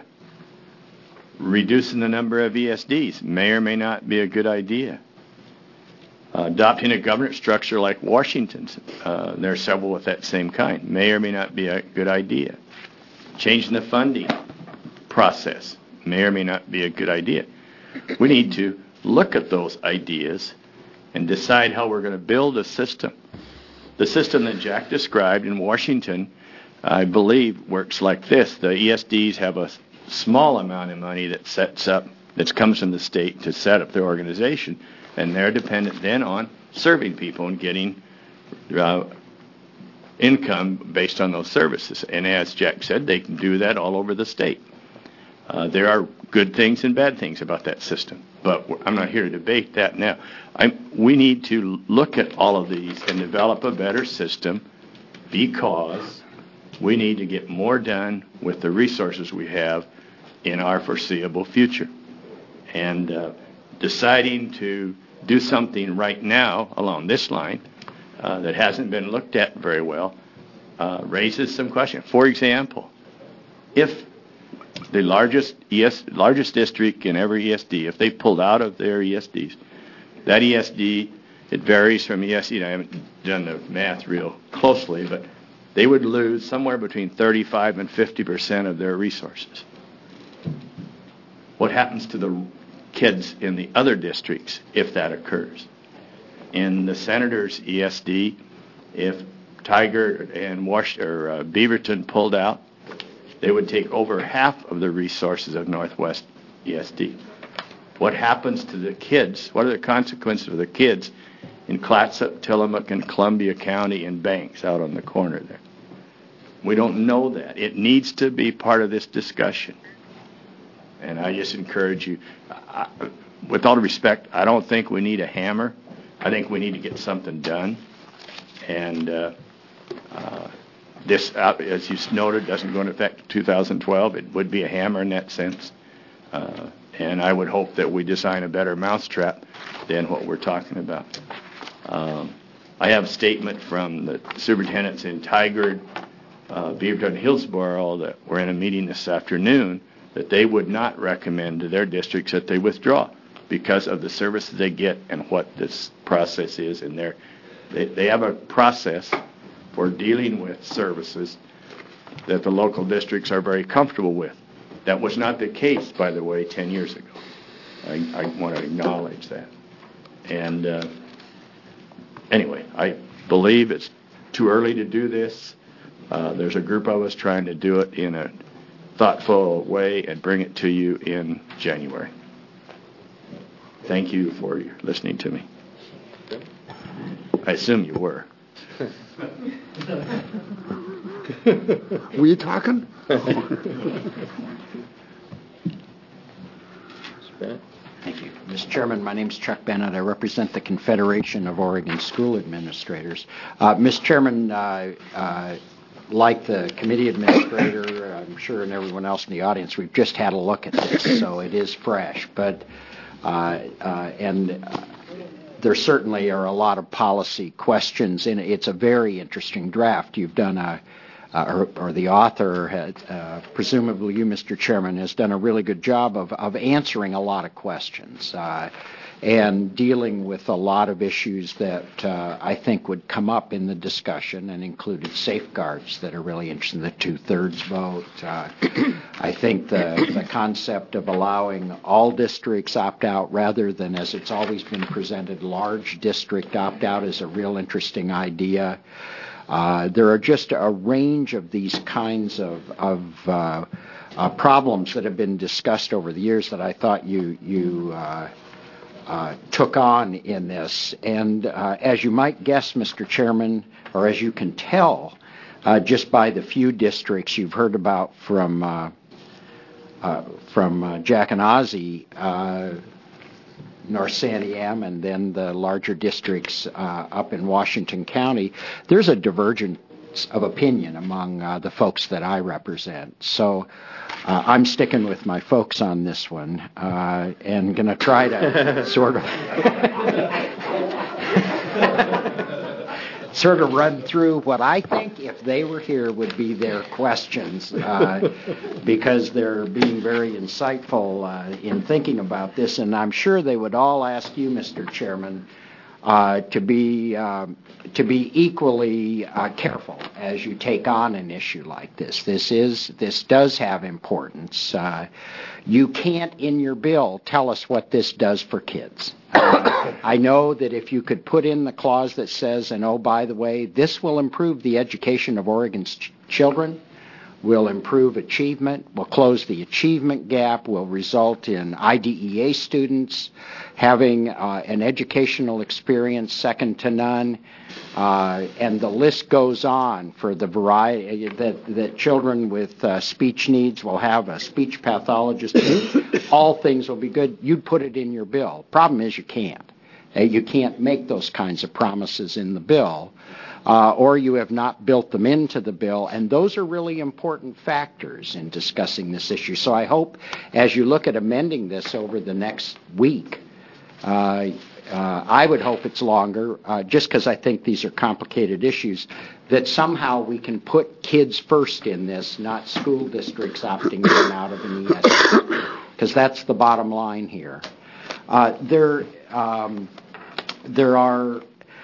Reducing the number of E S Ds may or may not be a good idea. Uh, adopting a governance structure like Washington's, uh, there are several with that same kind, may or may not be a good idea. Changing the funding process may or may not be a good idea. We need to look at those ideas and decide how we're going to build a system. The system that Jack described in Washington, I believe, works like this. The E S Ds have a small amount of money that sets up, that comes from the state to set up their organization, and they're dependent then on serving people and getting uh, income based on those services. And as Jack said, they can do that all over the state. Uh, there are good things and bad things about that system, but I'm not here to debate that now. I'm, we need to look at all of these and develop a better system because we need to get more done with the resources we have in our foreseeable future. And uh, deciding to do something right now along this line uh, that hasn't been looked at very well uh, raises some questions. For example, if the largest E S, largest district in every E S D, if they pulled out of their E S Ds, that E S D, it varies from E S D. I haven't done the math real closely, but they would lose somewhere between thirty-five and fifty percent of their resources. What happens to the kids in the other districts if that occurs? In the senator's E S D, if Tiger and Wash, or, uh, Beaverton pulled out, they would take over half of the resources of Northwest E S D. What happens to the kids? What are the consequences for the kids in Clatsop, Tillamook, and Columbia County and Banks out on the corner there? We don't know that. It needs to be part of this discussion. And I just encourage you, I, with all respect, I don't think we need a hammer. I think we need to get something done. And uh, uh, this, uh, as you noted, doesn't go into effect in two thousand twelve. It would be a hammer in that sense. Uh, and I would hope that we design a better mousetrap than what we're talking about. Um, I have a statement from the superintendents in Tigard, uh, Beaverton, Hillsborough that were in a meeting this afternoon that they would not recommend to their districts that they withdraw because of the services they get and what this process is in their. They, they have a process for dealing with services that the local districts are very comfortable with. That was not the case, by the way, ten years ago. I, I want to acknowledge that. And uh, anyway, I believe it's too early to do this. Uh, there's a group of us trying to do it in a thoughtful way and bring it to you in January. Thank you for your listening to me. I assume you were. Were you talking? Thank you. Mister Chairman, my name is Chuck Bennett. I represent the Confederation of Oregon School Administrators. Uh, Mister Chairman, uh, uh, like the committee administrator, I'm sure, and everyone else in the audience, we've just had a look at this, so it is fresh. But uh, uh, and uh, there certainly are a lot of policy questions in it. It's a very interesting draft. You've done a Uh, or, or the author, had, uh, presumably you, Mister Chairman, has done a really good job of, of answering a lot of questions uh, and dealing with a lot of issues that uh, I think would come up in the discussion, and included safeguards that are really interesting, the two-thirds vote. Uh, I think the, the concept of allowing all districts opt-out rather than, as it's always been presented, large district opt-out is a real interesting idea. Uh, there are just a range of these kinds of, of uh, uh, problems that have been discussed over the years that I thought you you uh, uh, took on in this. And uh, as you might guess, Mister Chairman, or as you can tell, uh, just by the few districts you've heard about from uh, uh, from uh, Jack and Ozzie, uh, North Santiam, and then the larger districts uh, up in Washington County, there's a divergence of opinion among uh, the folks that I represent. So uh, I'm sticking with my folks on this one uh, and going to try to sort of sort of run through what I think, if they were here, would be their questions, uh, because they're being very insightful uh, in thinking about this. And I'm sure they would all ask you, Mister Chairman, uh, to be um, to be equally uh, careful as you take on an issue like this. This is this does have importance. Uh, you can't, in your bill, tell us what this does for kids. Uh, I know that if you could put in the clause that says, and oh, by the way, this will improve the education of Oregon's ch- children, will improve achievement, will close the achievement gap, will result in I D E A students having uh, an educational experience second to none, uh, and the list goes on for the variety that, that children with uh, speech needs will have a speech pathologist. All things will be good. You'd put it in your bill. Problem is you can't. Uh, you can't make those kinds of promises in the bill. Uh, or you have not built them into the bill, and those are really important factors in discussing this issue. So I hope, as you look at amending this over the next week, uh, uh, I would hope it's longer, uh, just because I think these are complicated issues, that somehow we can put kids first in this, not school districts opting in and out of an E S, because that's the bottom line here. Uh, there, um, there are...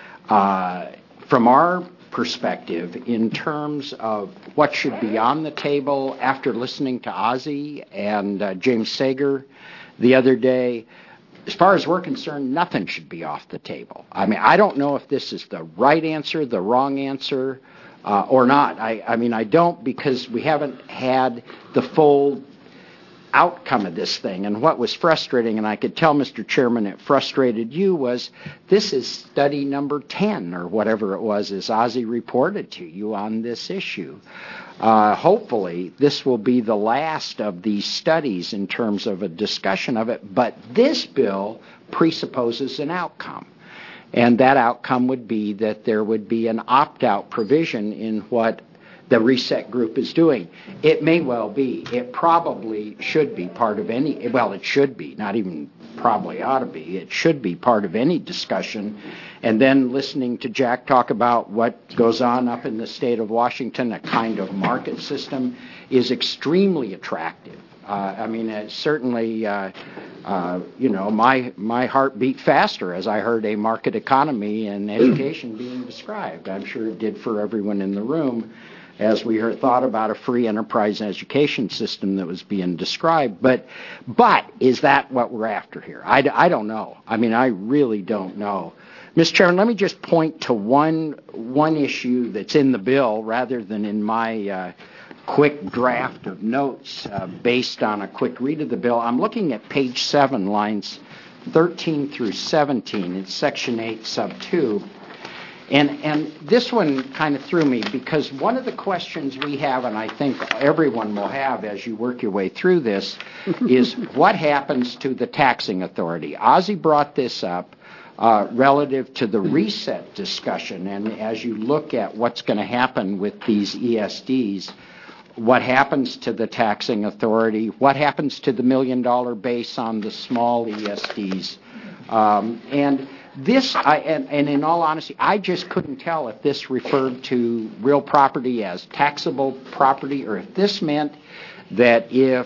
Uh, From our perspective, in terms of what should be on the table, after listening to Ozzie and uh, James Sager the other day, as far as we're concerned, nothing should be off the table. I mean, I don't know if this is the right answer, the wrong answer, uh, or not. I, I mean, I don't, because we haven't had the full outcome of this thing. And what was frustrating, and I could tell, Mister Chairman, it frustrated you, was this is study number ten or whatever it was, as Ozzie reported to you on this issue. Uh, hopefully, this will be the last of these studies in terms of a discussion of it, but this bill presupposes an outcome. And that outcome would be that there would be an opt-out provision in what the reset group is doing. It may well be. It probably should be part of any, well, it should be, not even probably ought to be. It should be part of any discussion. And then listening to Jack talk about what goes on up in the state of Washington, a kind of market system, is extremely attractive. Uh, I mean, it certainly, uh, uh, you know, my my heart beat faster as I heard a market economy and education being described. I'm sure it did for everyone in the room as we heard, thought about a free enterprise education system that was being described. But but is that what we're after here? I, I don't know. I mean, I really don't know. Mister Chairman, let me just point to one one issue that's in the bill rather than in my uh, quick draft of notes uh, based on a quick read of the bill. I'm looking at page seven, lines thirteen through seventeen. It's section eight, sub two. And, and this one kind of threw me because one of the questions we have, and I think everyone will have as you work your way through this, is what happens to the taxing authority? Ozzie brought this up uh, relative to the reset discussion, and as you look at what's going to happen with these E S Ds, what happens to the taxing authority? What happens to the million dollar base on the small E S Ds? Um, and this, I, and, and in all honesty, I just couldn't tell if this referred to real property as taxable property or if this meant that if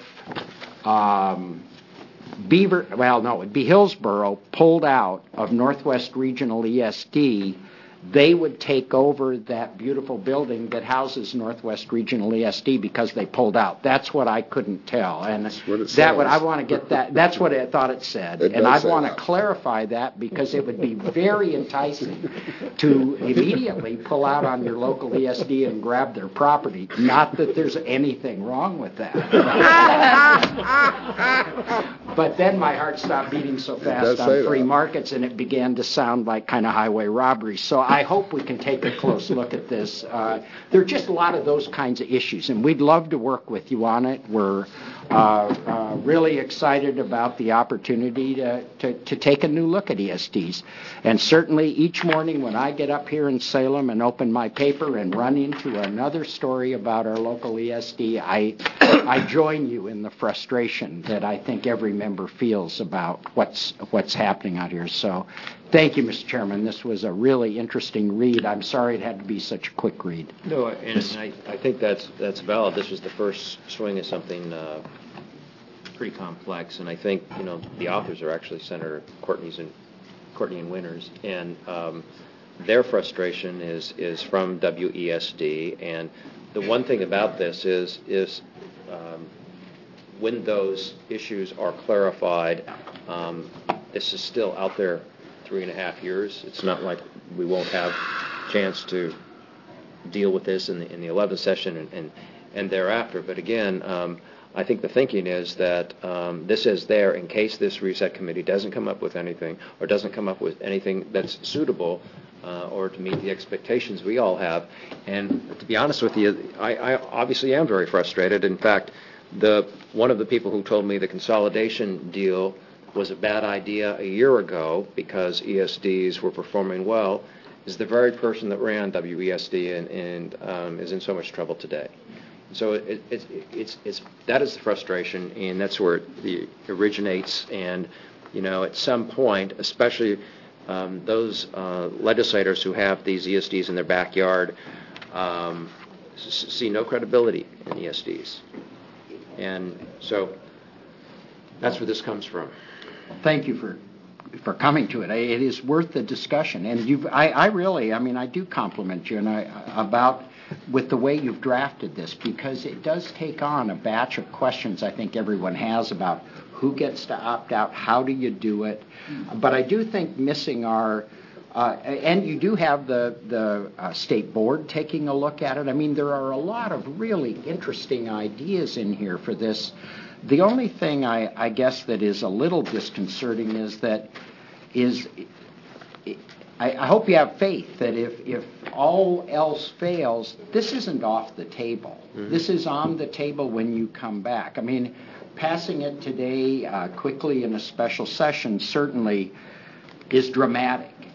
um, Beaver, well, no, it'd be Hillsborough pulled out of Northwest Regional E S D, they would take over that beautiful building that houses Northwest Regional E S D because they pulled out. That's what I couldn't tell, and that's what it that would says. I want to get that. That's what I thought it said, It and does I say want that. to clarify that because it would be very enticing to immediately pull out on your local E S D and grab their property. Not that there's anything wrong with that, but then my heart stopped beating so fast does on say free that. markets, and it began to sound like kind of highway robbery. So I hope we can take a close look at this. Uh, there are just a lot of those kinds of issues, and we'd love to work with you on it. We're uh, uh, really excited about the opportunity to, to, to take a new look at E S Ds. And certainly each morning when I get up here in Salem and open my paper and run into another story about our local E S D, I, I join you in the frustration that I think every member feels about what's, what's happening out here. So thank you, Mister Chairman. This was a really interesting read. I'm sorry it had to be such a quick read. No, and I, I think that's that's valid. This was the first swing of something uh, pretty complex, and I think you know the authors are actually Senator Courtney's and Courtney and Winters, and um, their frustration is is from W E S D. And the one thing about this is is um, when those issues are clarified, um, this is still out there three and a half years. It's not like we won't have a chance to deal with this in the, in the eleventh session and, and, and thereafter. But again, um, I think the thinking is that um, this is there in case this reset committee doesn't come up with anything or doesn't come up with anything that's suitable uh, or to meet the expectations we all have. And to be honest with you, I, I obviously am very frustrated. In fact, the one of the people who told me the consolidation deal was a bad idea a year ago because E S Ds were performing well is the very person that ran W E S D and, and um, is in so much trouble today. So it, it, it's, it's, that is the frustration, and that's where it the, originates. And, you know, at some point, especially um, those uh, legislators who have these E S Ds in their backyard um, s- see no credibility in E S Ds. And so that's where this comes from. Thank you for for coming to it. It is worth the discussion, and you've. I, I really, I mean, I do compliment you, and I about with the way you've drafted this because it does take on a batch of questions. I think everyone has about who gets to opt out, how do you do it, but I do think missing our. Uh, and you do have the, the uh, state board taking a look at it. I mean, there are a lot of really interesting ideas in here for this. The only thing I, I guess that is a little disconcerting is that is I, I hope you have faith that if, if all else fails, this isn't off the table. Mm-hmm. This is on the table when you come back. I mean, passing it today uh, quickly in a special session certainly is dramatic.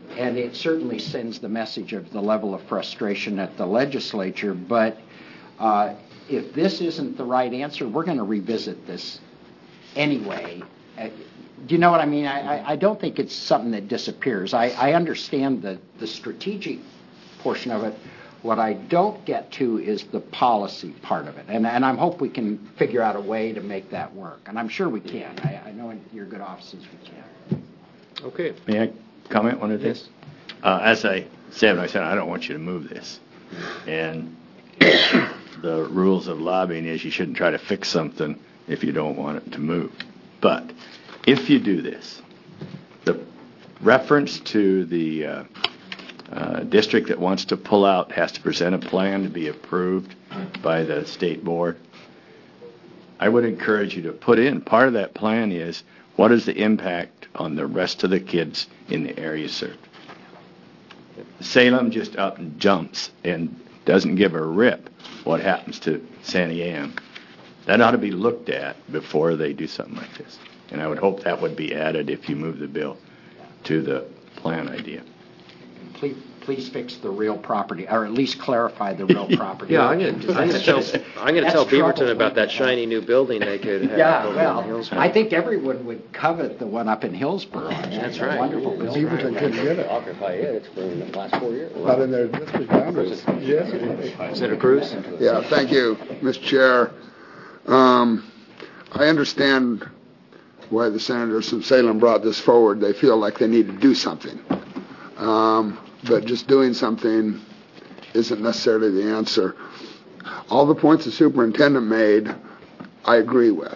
and it certainly sends the message of the level of frustration at the legislature. But uh, if this isn't the right answer, we're going to revisit this anyway. Uh, do you know what I mean? I, I, I don't think it's something that disappears. I, I understand the, the strategic portion of it. What I don't get to is the policy part of it. And, and I hope we can figure out a way to make that work. And I'm sure we can. I, I know in your good offices we can. Okay. May I comment on this? Uh, as I said, I said, I don't want you to move this. And the rules of lobbying is you shouldn't try to fix something if you don't want it to move. But if you do this, the reference to the uh, uh, district that wants to pull out has to present a plan to be approved by the state board. I would encourage you to put in, part of that plan is, what is the impact on the rest of the kids in the area served? Salem just up and jumps and doesn't give a rip what happens to Sandy Ann. That ought to be looked at before they do something like this. And I would hope that would be added if you move the bill to the plan idea. Please, please fix the real property, or at least clarify the real property. Yeah, I'm going to tell, I'm going to tell Beaverton about that shiny new building they could have. Yeah, over well, in Hillsborough. I think everyone would covet the one up in Hillsborough. That's It's a right. wonderful building. Beaverton couldn't get it. Occupy it, it's for the last four years. Not in their district boundaries. Senator Cruz? Yeah, thank you, Mister Chair. Um, I understand why the senators from Salem brought this forward. They feel like they need to do something. Um, but just doing something isn't necessarily the answer. All the points the superintendent made, I agree with.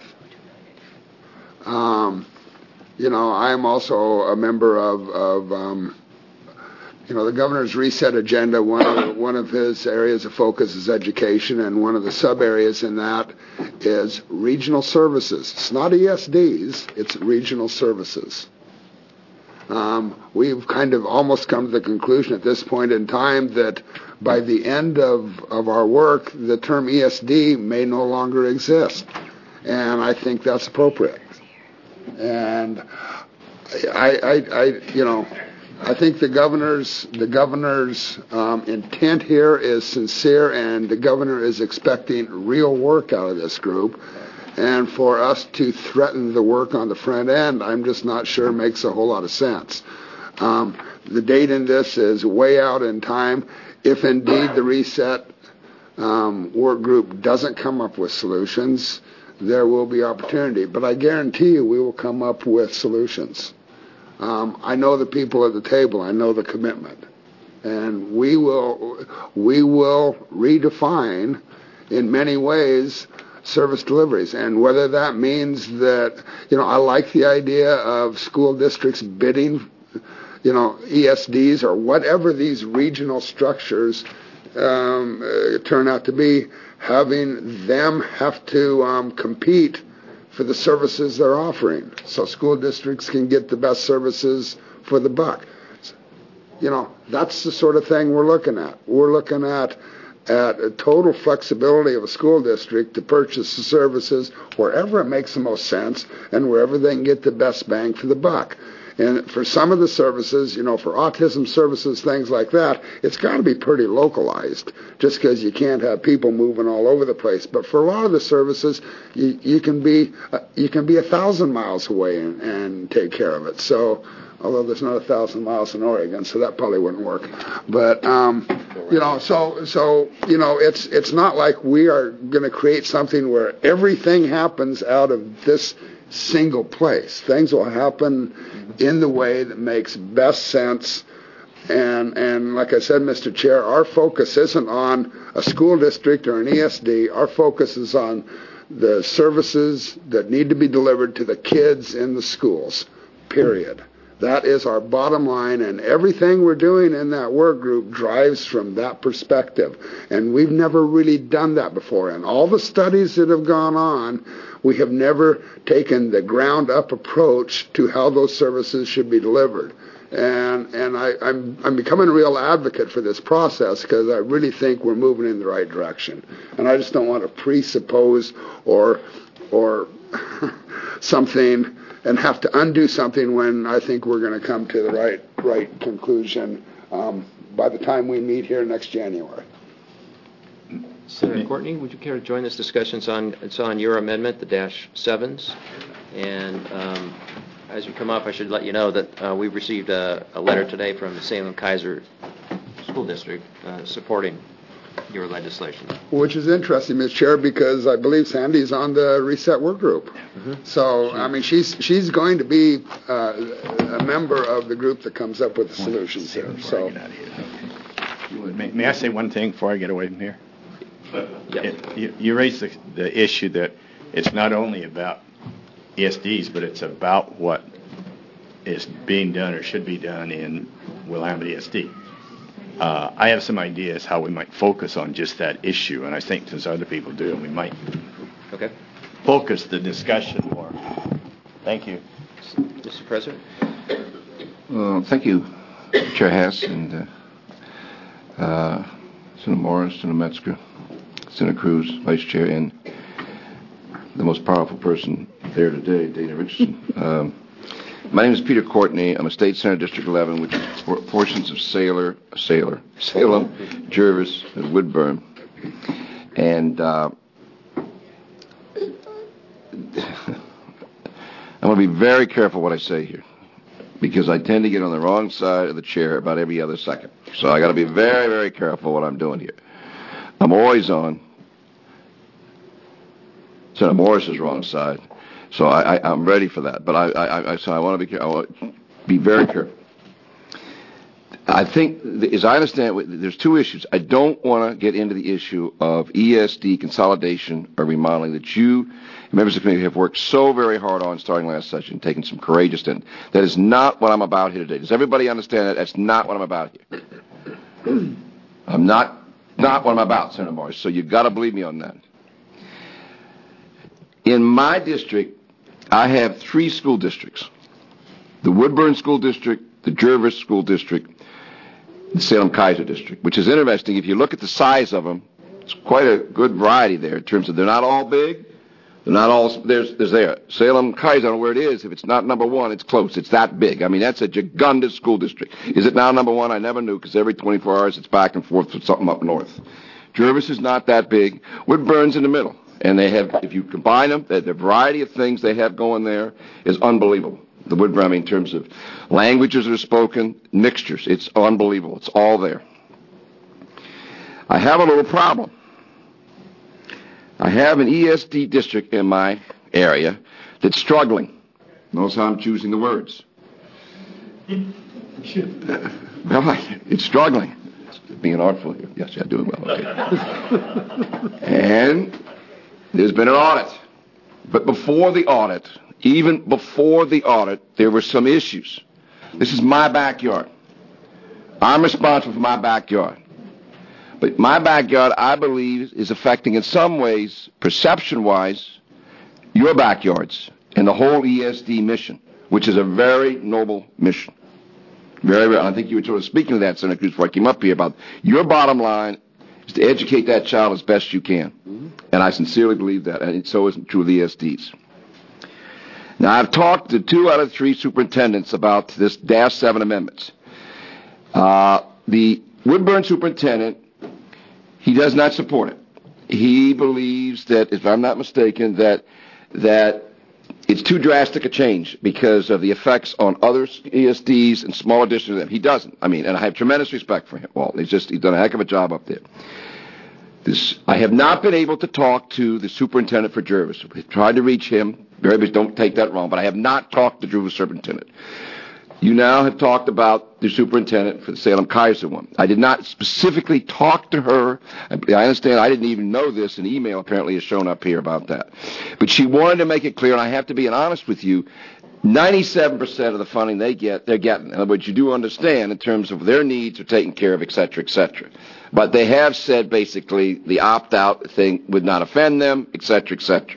Um, you know, I'm also a member of, of um, you know, the governor's reset agenda. One of, one of his areas of focus is education, and one of the sub-areas in that is regional services. It's not E S Ds, it's regional services. Um, we've kind of almost come to the conclusion at this point in time that by the end of, of our work, the term E S D may no longer exist. And I think that's appropriate. And I, I, I you know, I think the governor's the governor's um, intent here is sincere, and the governor is expecting real work out of this group. And for us to threaten the work on the front end, I'm just not sure makes a whole lot of sense. Um, the date in this is way out in time. If indeed the reset um, work group doesn't come up with solutions, there will be opportunity. But I guarantee you we will come up with solutions. Um, I know the people at the table. I know the commitment. And we will, we will redefine in many ways service deliveries. And whether that means that, you know, I like the idea of school districts bidding, you know, E S Ds or whatever these regional structures um, uh, turn out to be, having them have to um, compete for the services they're offering, so school districts can get the best services for the buck. You know, that's the sort of thing we're looking at. We're looking at at a total flexibility of a school district to purchase the services wherever it makes the most sense and wherever they can get the best bang for the buck. And for some of the services, you know, for autism services, things like that, it's got to be pretty localized, just because you can't have people moving all over the place. But for a lot of the services, you, you can be uh, you can be a thousand miles away and, and take care of it. So, although there's not a thousand miles in Oregon, so that probably wouldn't work. But um, you know, so so you know, it's it's not like we are going to create something where everything happens out of this single place. Things will happen in the way that makes best sense. And and like I said, Mister Chair, our focus isn't on a school district or an E S D. Our focus is on the services that need to be delivered to the kids in the schools, period. That is our bottom line, and everything we're doing in that work group drives from that perspective. And we've never really done that before. And all the studies that have gone on, we have never taken the ground-up approach to how those services should be delivered. And and I, I'm I'm becoming a real advocate for this process because I really think we're moving in the right direction. And I just don't want to presuppose or or something and have to undo something when I think we're going to come to the right right conclusion um, by the time we meet here next January. Senator Courtney, would you care to join this discussion? It's on, it's on your amendment, the dash sevens. And um, as you come up, I should let you know that uh, we received a, a letter today from the Salem Kaiser School District uh, supporting your legislation. Which is interesting, Miz Chair, because I believe Sandy's on the Reset Work Group. Mm-hmm. So, I mean, she's she's going to be uh, a member of the group that comes up with the solutions here. So, may, may I say one thing before I get away from here? It, you, you raised the, the issue that it's not only about E S Ds, but it's about what is being done or should be done in Willamette E S D. Uh, I have some ideas how we might focus on just that issue, and I think since other people do, we might okay. focus the discussion more. Thank you. Mister President? Uh, thank you, Chair Hess, and uh, uh, Senator Morris, Senator Metzger, Senator Cruz, Vice Chair, and the most powerful person there today, Dana Richardson. Um, my name is Peter Courtney. I'm a state senator, District eleven, which is for portions of Sailor, Sailor, Salem, Jervis, and Woodburn. And uh, I'm going to be very careful what I say here, because I tend to get on the wrong side of the chair about every other second. So I got to be very, very careful what I'm doing here. I'm always on Senator Morris's wrong side, so I, I, I'm ready for that. But I, I, I so I want to be, I want to be very careful. I think, as I understand it, there's two issues. I don't want to get into the issue of E S D consolidation or remodeling that you, members of the committee, have worked so very hard on starting last session, taking some courageous stand. That is not what I'm about here today. Does everybody understand that? That's not what I'm about here. I'm not, not what I'm about, Senator Morris, so you've got to believe me on that. In my district, I have three school districts. The Woodburn School District, the Jervis School District, the Salem Kaiser District, which is interesting. If you look at the size of them, it's quite a good variety there in terms of they're not all big. They're not all, there's, there's there. Salem Kaiser, I don't know where it is. If it's not number one, it's close. It's that big. I mean, that's a gigundous school district. Is it now number one? I never knew, because every twenty-four hours it's back and forth with something up north. Jervis is not that big. Woodburn's in the middle. And they have, if you combine them, the, the variety of things they have going there is unbelievable. The Woodburn, I mean, in terms of languages that are spoken, mixtures, it's unbelievable. It's all there. I have a little problem. I have an E S D district in my area that's struggling. Notice how I'm choosing the words. Uh, well, it's struggling. It's being artful here. Yes, I'm doing well. Okay. And there's been an audit. But before the audit, even before the audit, there were some issues. This is my backyard. I'm responsible for my backyard. But my backyard, I believe, is affecting in some ways, perception-wise, your backyards and the whole E S D mission, which is a very noble mission. Very, very. I think you were sort of speaking to that, Senator Cruz, before I came up here, about your bottom line is to educate that child as best you can. Mm-hmm. And I sincerely believe that, and so is true of the E S Ds. Now, I've talked to two out of three superintendents about this dash seven amendments. Uh, the Woodburn superintendent, he does not support it. He believes that, if I'm not mistaken, that that it's too drastic a change because of the effects on other E S Ds and smaller districts. He doesn't. I mean, and I have tremendous respect for him. Well, he's just he's done a heck of a job up there. This, I have not been able to talk to the superintendent for Jervis. We've tried to reach him. Very much, don't take that wrong, but I have not talked to the Jervis superintendent. You now have talked about the superintendent for the Salem Kaiser one. I did not specifically talk to her. I understand I didn't even know this. An email apparently has shown up here about that. But she wanted to make it clear, and I have to be honest with you, ninety-seven percent of the funding they get, they're getting. In other words, you do understand in terms of their needs are taken care of, et cetera, et cetera. But they have said basically the opt-out thing would not offend them, et cetera, et cetera.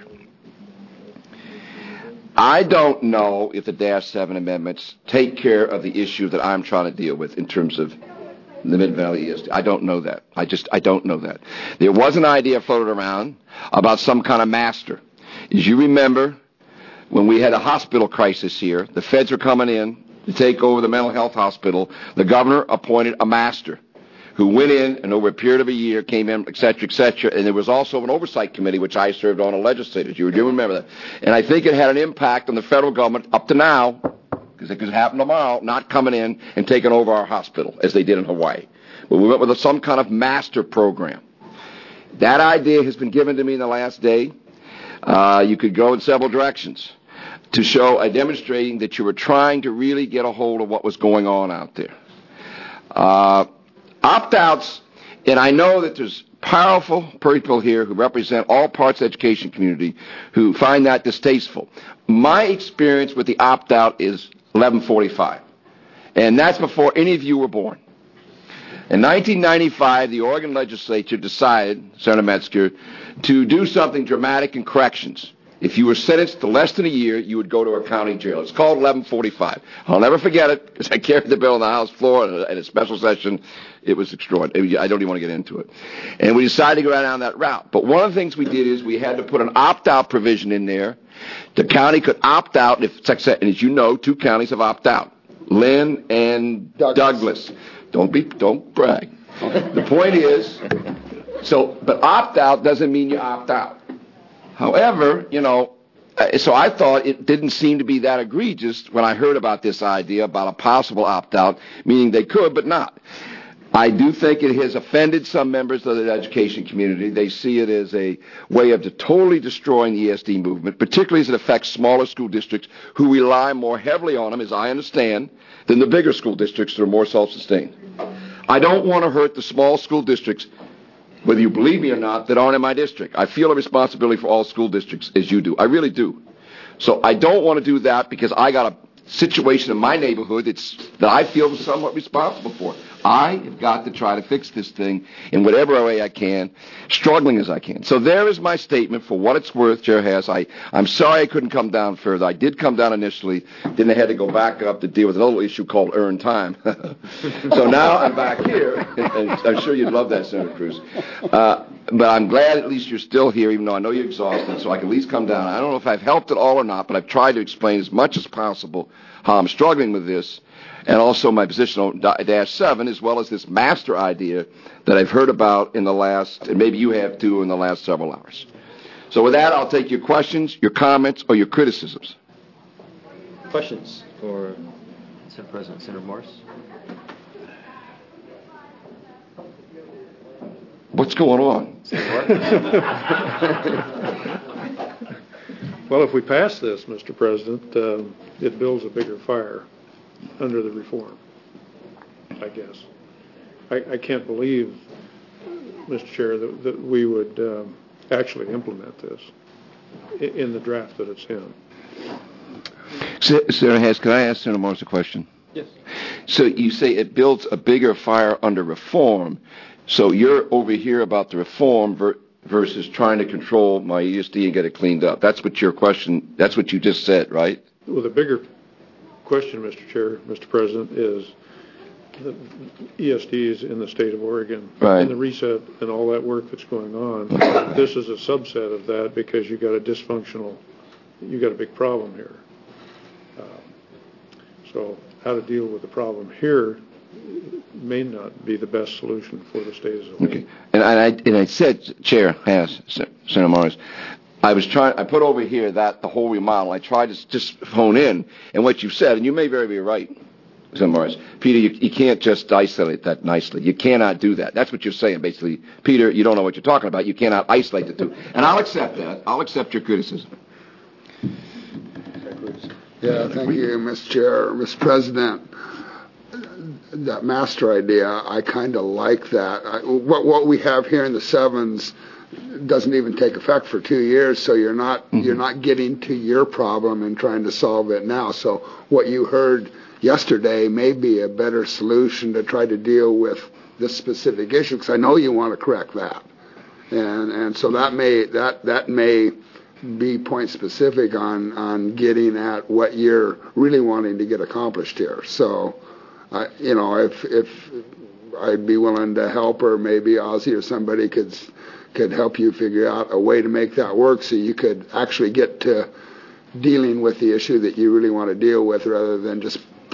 I don't know if the dash seven amendments take care of the issue that I'm trying to deal with in terms of the Mid-Valley E S D. I don't know that. I just, I don't know that. There was an idea floated around about some kind of master. As you remember, when we had a hospital crisis here, the feds were coming in, to take over the mental health hospital, the governor appointed a master who went in and over a period of a year came in, et cetera, et cetera. And there was also an oversight committee, which I served on, a legislator. You do remember that. And I think it had an impact on the federal government up to now, because it could happen tomorrow, not coming in and taking over our hospital, as they did in Hawaii. But we went with a, some kind of master program. That idea has been given to me in the last day. Uh, you could go in several directions to show a demonstrating that you were trying to really get a hold of what was going on out there. Uh, Opt-outs, and I know that there's powerful people here who represent all parts of the education community who find that distasteful. My experience with the opt-out is eleven forty-five, and that's before any of you were born. In nineteen ninety-five, the Oregon legislature decided, Senator Metzger, to do something dramatic in corrections. If you were sentenced to less than a year, you would go to a county jail. It's called eleven forty-five. I'll never forget it, because I carried the bill on the House floor at a special session. It was extraordinary. I don't even want to get into it. And we decided to go down that route. But one of the things we did is we had to put an opt-out provision in there. The county could opt out, if, and as you know, two counties have opt out, Lynn and Douglas. Douglas. Don't be, don't brag. The point is, so, but opt-out doesn't mean you opt out. However, you know, so I thought it didn't seem to be that egregious when I heard about this idea about a possible opt-out, meaning they could, but not. I do think it has offended some members of the education community. They see it as a way of totally destroying the E S D movement, particularly as it affects smaller school districts who rely more heavily on them, as I understand, than the bigger school districts that are more self-sustained. I don't want to hurt the small school districts, whether you believe me or not, that aren't in my district. I feel a responsibility for all school districts, as you do. I really do. So I don't want to do that because I got a situation in my neighborhood that's, that I feel somewhat responsible for. I have got to try to fix this thing in whatever way I can, struggling as I can. So there is my statement for what it's worth, Chair Hess. I, I'm sorry I couldn't come down further. I did come down initially, then I had to go back up to deal with another issue called earned time. So now I'm back here, and I'm sure you'd love that, Senator Cruz. Uh, but I'm glad at least you're still here, even though I know you're exhausted, so I can at least come down. I don't know if I've helped at all or not, but I've tried to explain as much as possible how I'm struggling with this, and also my position on Dash seven, as well as this master idea that I've heard about in the last, and maybe you have too, in the last several hours. So with that, I'll take your questions, your comments, or your criticisms. Questions for Senate President, Senator Morris? What's going on? Well, if we pass this, Mister President, uh, it builds a bigger fire under the reform, I guess. I, I can't believe, Mister Chair, that, that we would um, actually implement this in, in the draft that it's in. Senator Hess, can I ask Senator Morris a question? Yes. So you say it builds a bigger fire under reform. So you're over here about the reform ver- versus trying to control my E S D and get it cleaned up. That's what your question, that's what you just said, right? Well, the bigger question, Mister Chair, Mister President, is the E S Ds in the state of Oregon, right, and the reset and all that work that's going on. This is a subset of that because you've got a dysfunctional, you've got a big problem here. Uh, so how to deal with the problem here may not be the best solution for the state as a whole. Okay. And I, and I said, Chair, yes, Senator Morris, I was trying, I put over here that the whole remodel, I tried to just hone in, and what you said, and you may very be right, Senator Morris. Peter, you, you can't just isolate that nicely. You cannot do that. That's what you're saying, basically. Peter, you don't know what you're talking about. You cannot isolate the two. And I'll accept that. I'll accept your criticism. Yeah, thank you, Mister Chair. Mister President, that master idea, I kind of like that. I, what, what we have here in the sevens doesn't even take effect for two years, so you're not mm-hmm. you're not getting to your problem and trying to solve it now. So what you heard yesterday may be a better solution to try to deal with this specific issue, because I know you want to correct that, and and so that may that that may be point specific on on getting at what you're really wanting to get accomplished here. So, uh, you know, if if I'd be willing to help, or maybe Ozzy or somebody could could help you figure out a way to make that work, so you could actually get to dealing with the issue that you really want to deal with, rather than just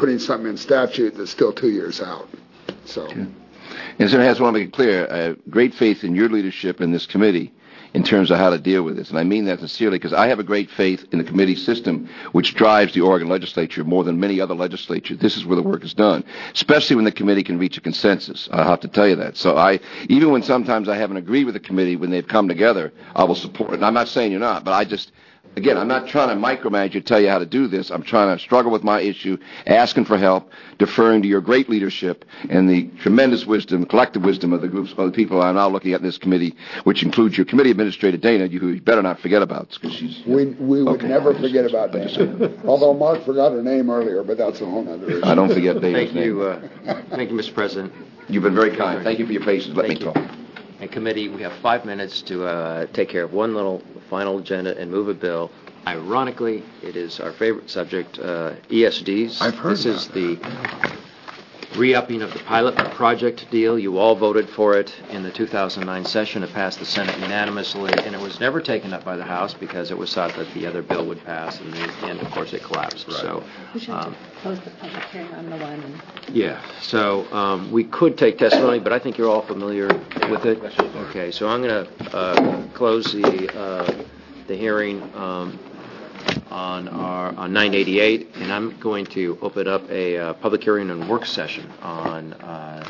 putting something in statute that's still two years out. So. And so I just want to make it clear, I have great faith in your leadership in this committee in terms of how to deal with this. And I mean that sincerely because I have a great faith in the committee system, which drives the Oregon legislature more than many other legislatures. This is where the work is done, especially when the committee can reach a consensus. I have to tell you that. So I, even when sometimes I haven't agreed with the committee, when they've come together, I will support it. And I'm not saying you're not, but I just, again, I'm not trying to micromanage you, tell you how to do this. I'm trying to struggle with my issue, asking for help, deferring to your great leadership and the tremendous wisdom, collective wisdom of the groups of the people I'm now looking at in this committee, which includes your committee administrator, Dana, you, who you better not forget about. Because she's, we we would okay. never forget about Dana. Although Mark forgot her name earlier, but that's a whole other issue. I don't forget Dana's Thank name. you, uh, thank you, Mister President. You've been very kind. Thank you for your patience. Let Thank me you. talk. And committee, we have five minutes to uh, take care of one little final agenda and move a bill. Ironically, it is our favorite subject, uh, E S Ds. I've heard This is the re-upping of the pilot project deal. You all voted for it in the two thousand nine session. It passed the Senate unanimously, and it was never taken up by the House because it was thought that the other bill would pass, and in the end, of course, it collapsed. Right. So, We should um, close the public hearing on the one. And yeah, so um, we could take testimony, but I think you're all familiar with it. Okay, so I'm going to uh, close the uh, the hearing um, on our on nine eighty-eight, and I'm going to open up a uh, public hearing and work session on uh,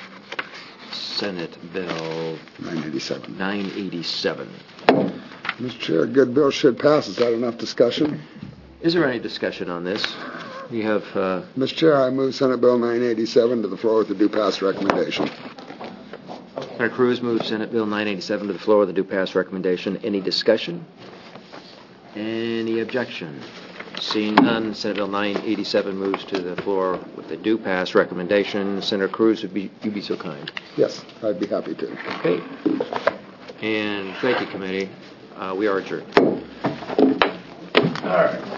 Senate Bill nine eighty-seven. nine eighty-seven. Mister Chair, good bill should pass. Is that enough discussion? Is there any discussion on this? We have. Uh, Mister Chair, I move Senate Bill nine eighty-seven to the floor with the due pass recommendation. Senator Cruz moves Senate Bill nine eighty-seven to the floor with a due pass recommendation. Any discussion? Any objection? Seeing none, Senate Bill nine eighty-seven moves to the floor with the due pass recommendation. Senator Cruz, would be, you be so kind? Yes, I'd be happy to. Okay. And thank you, committee. Uh, we are adjourned. All right.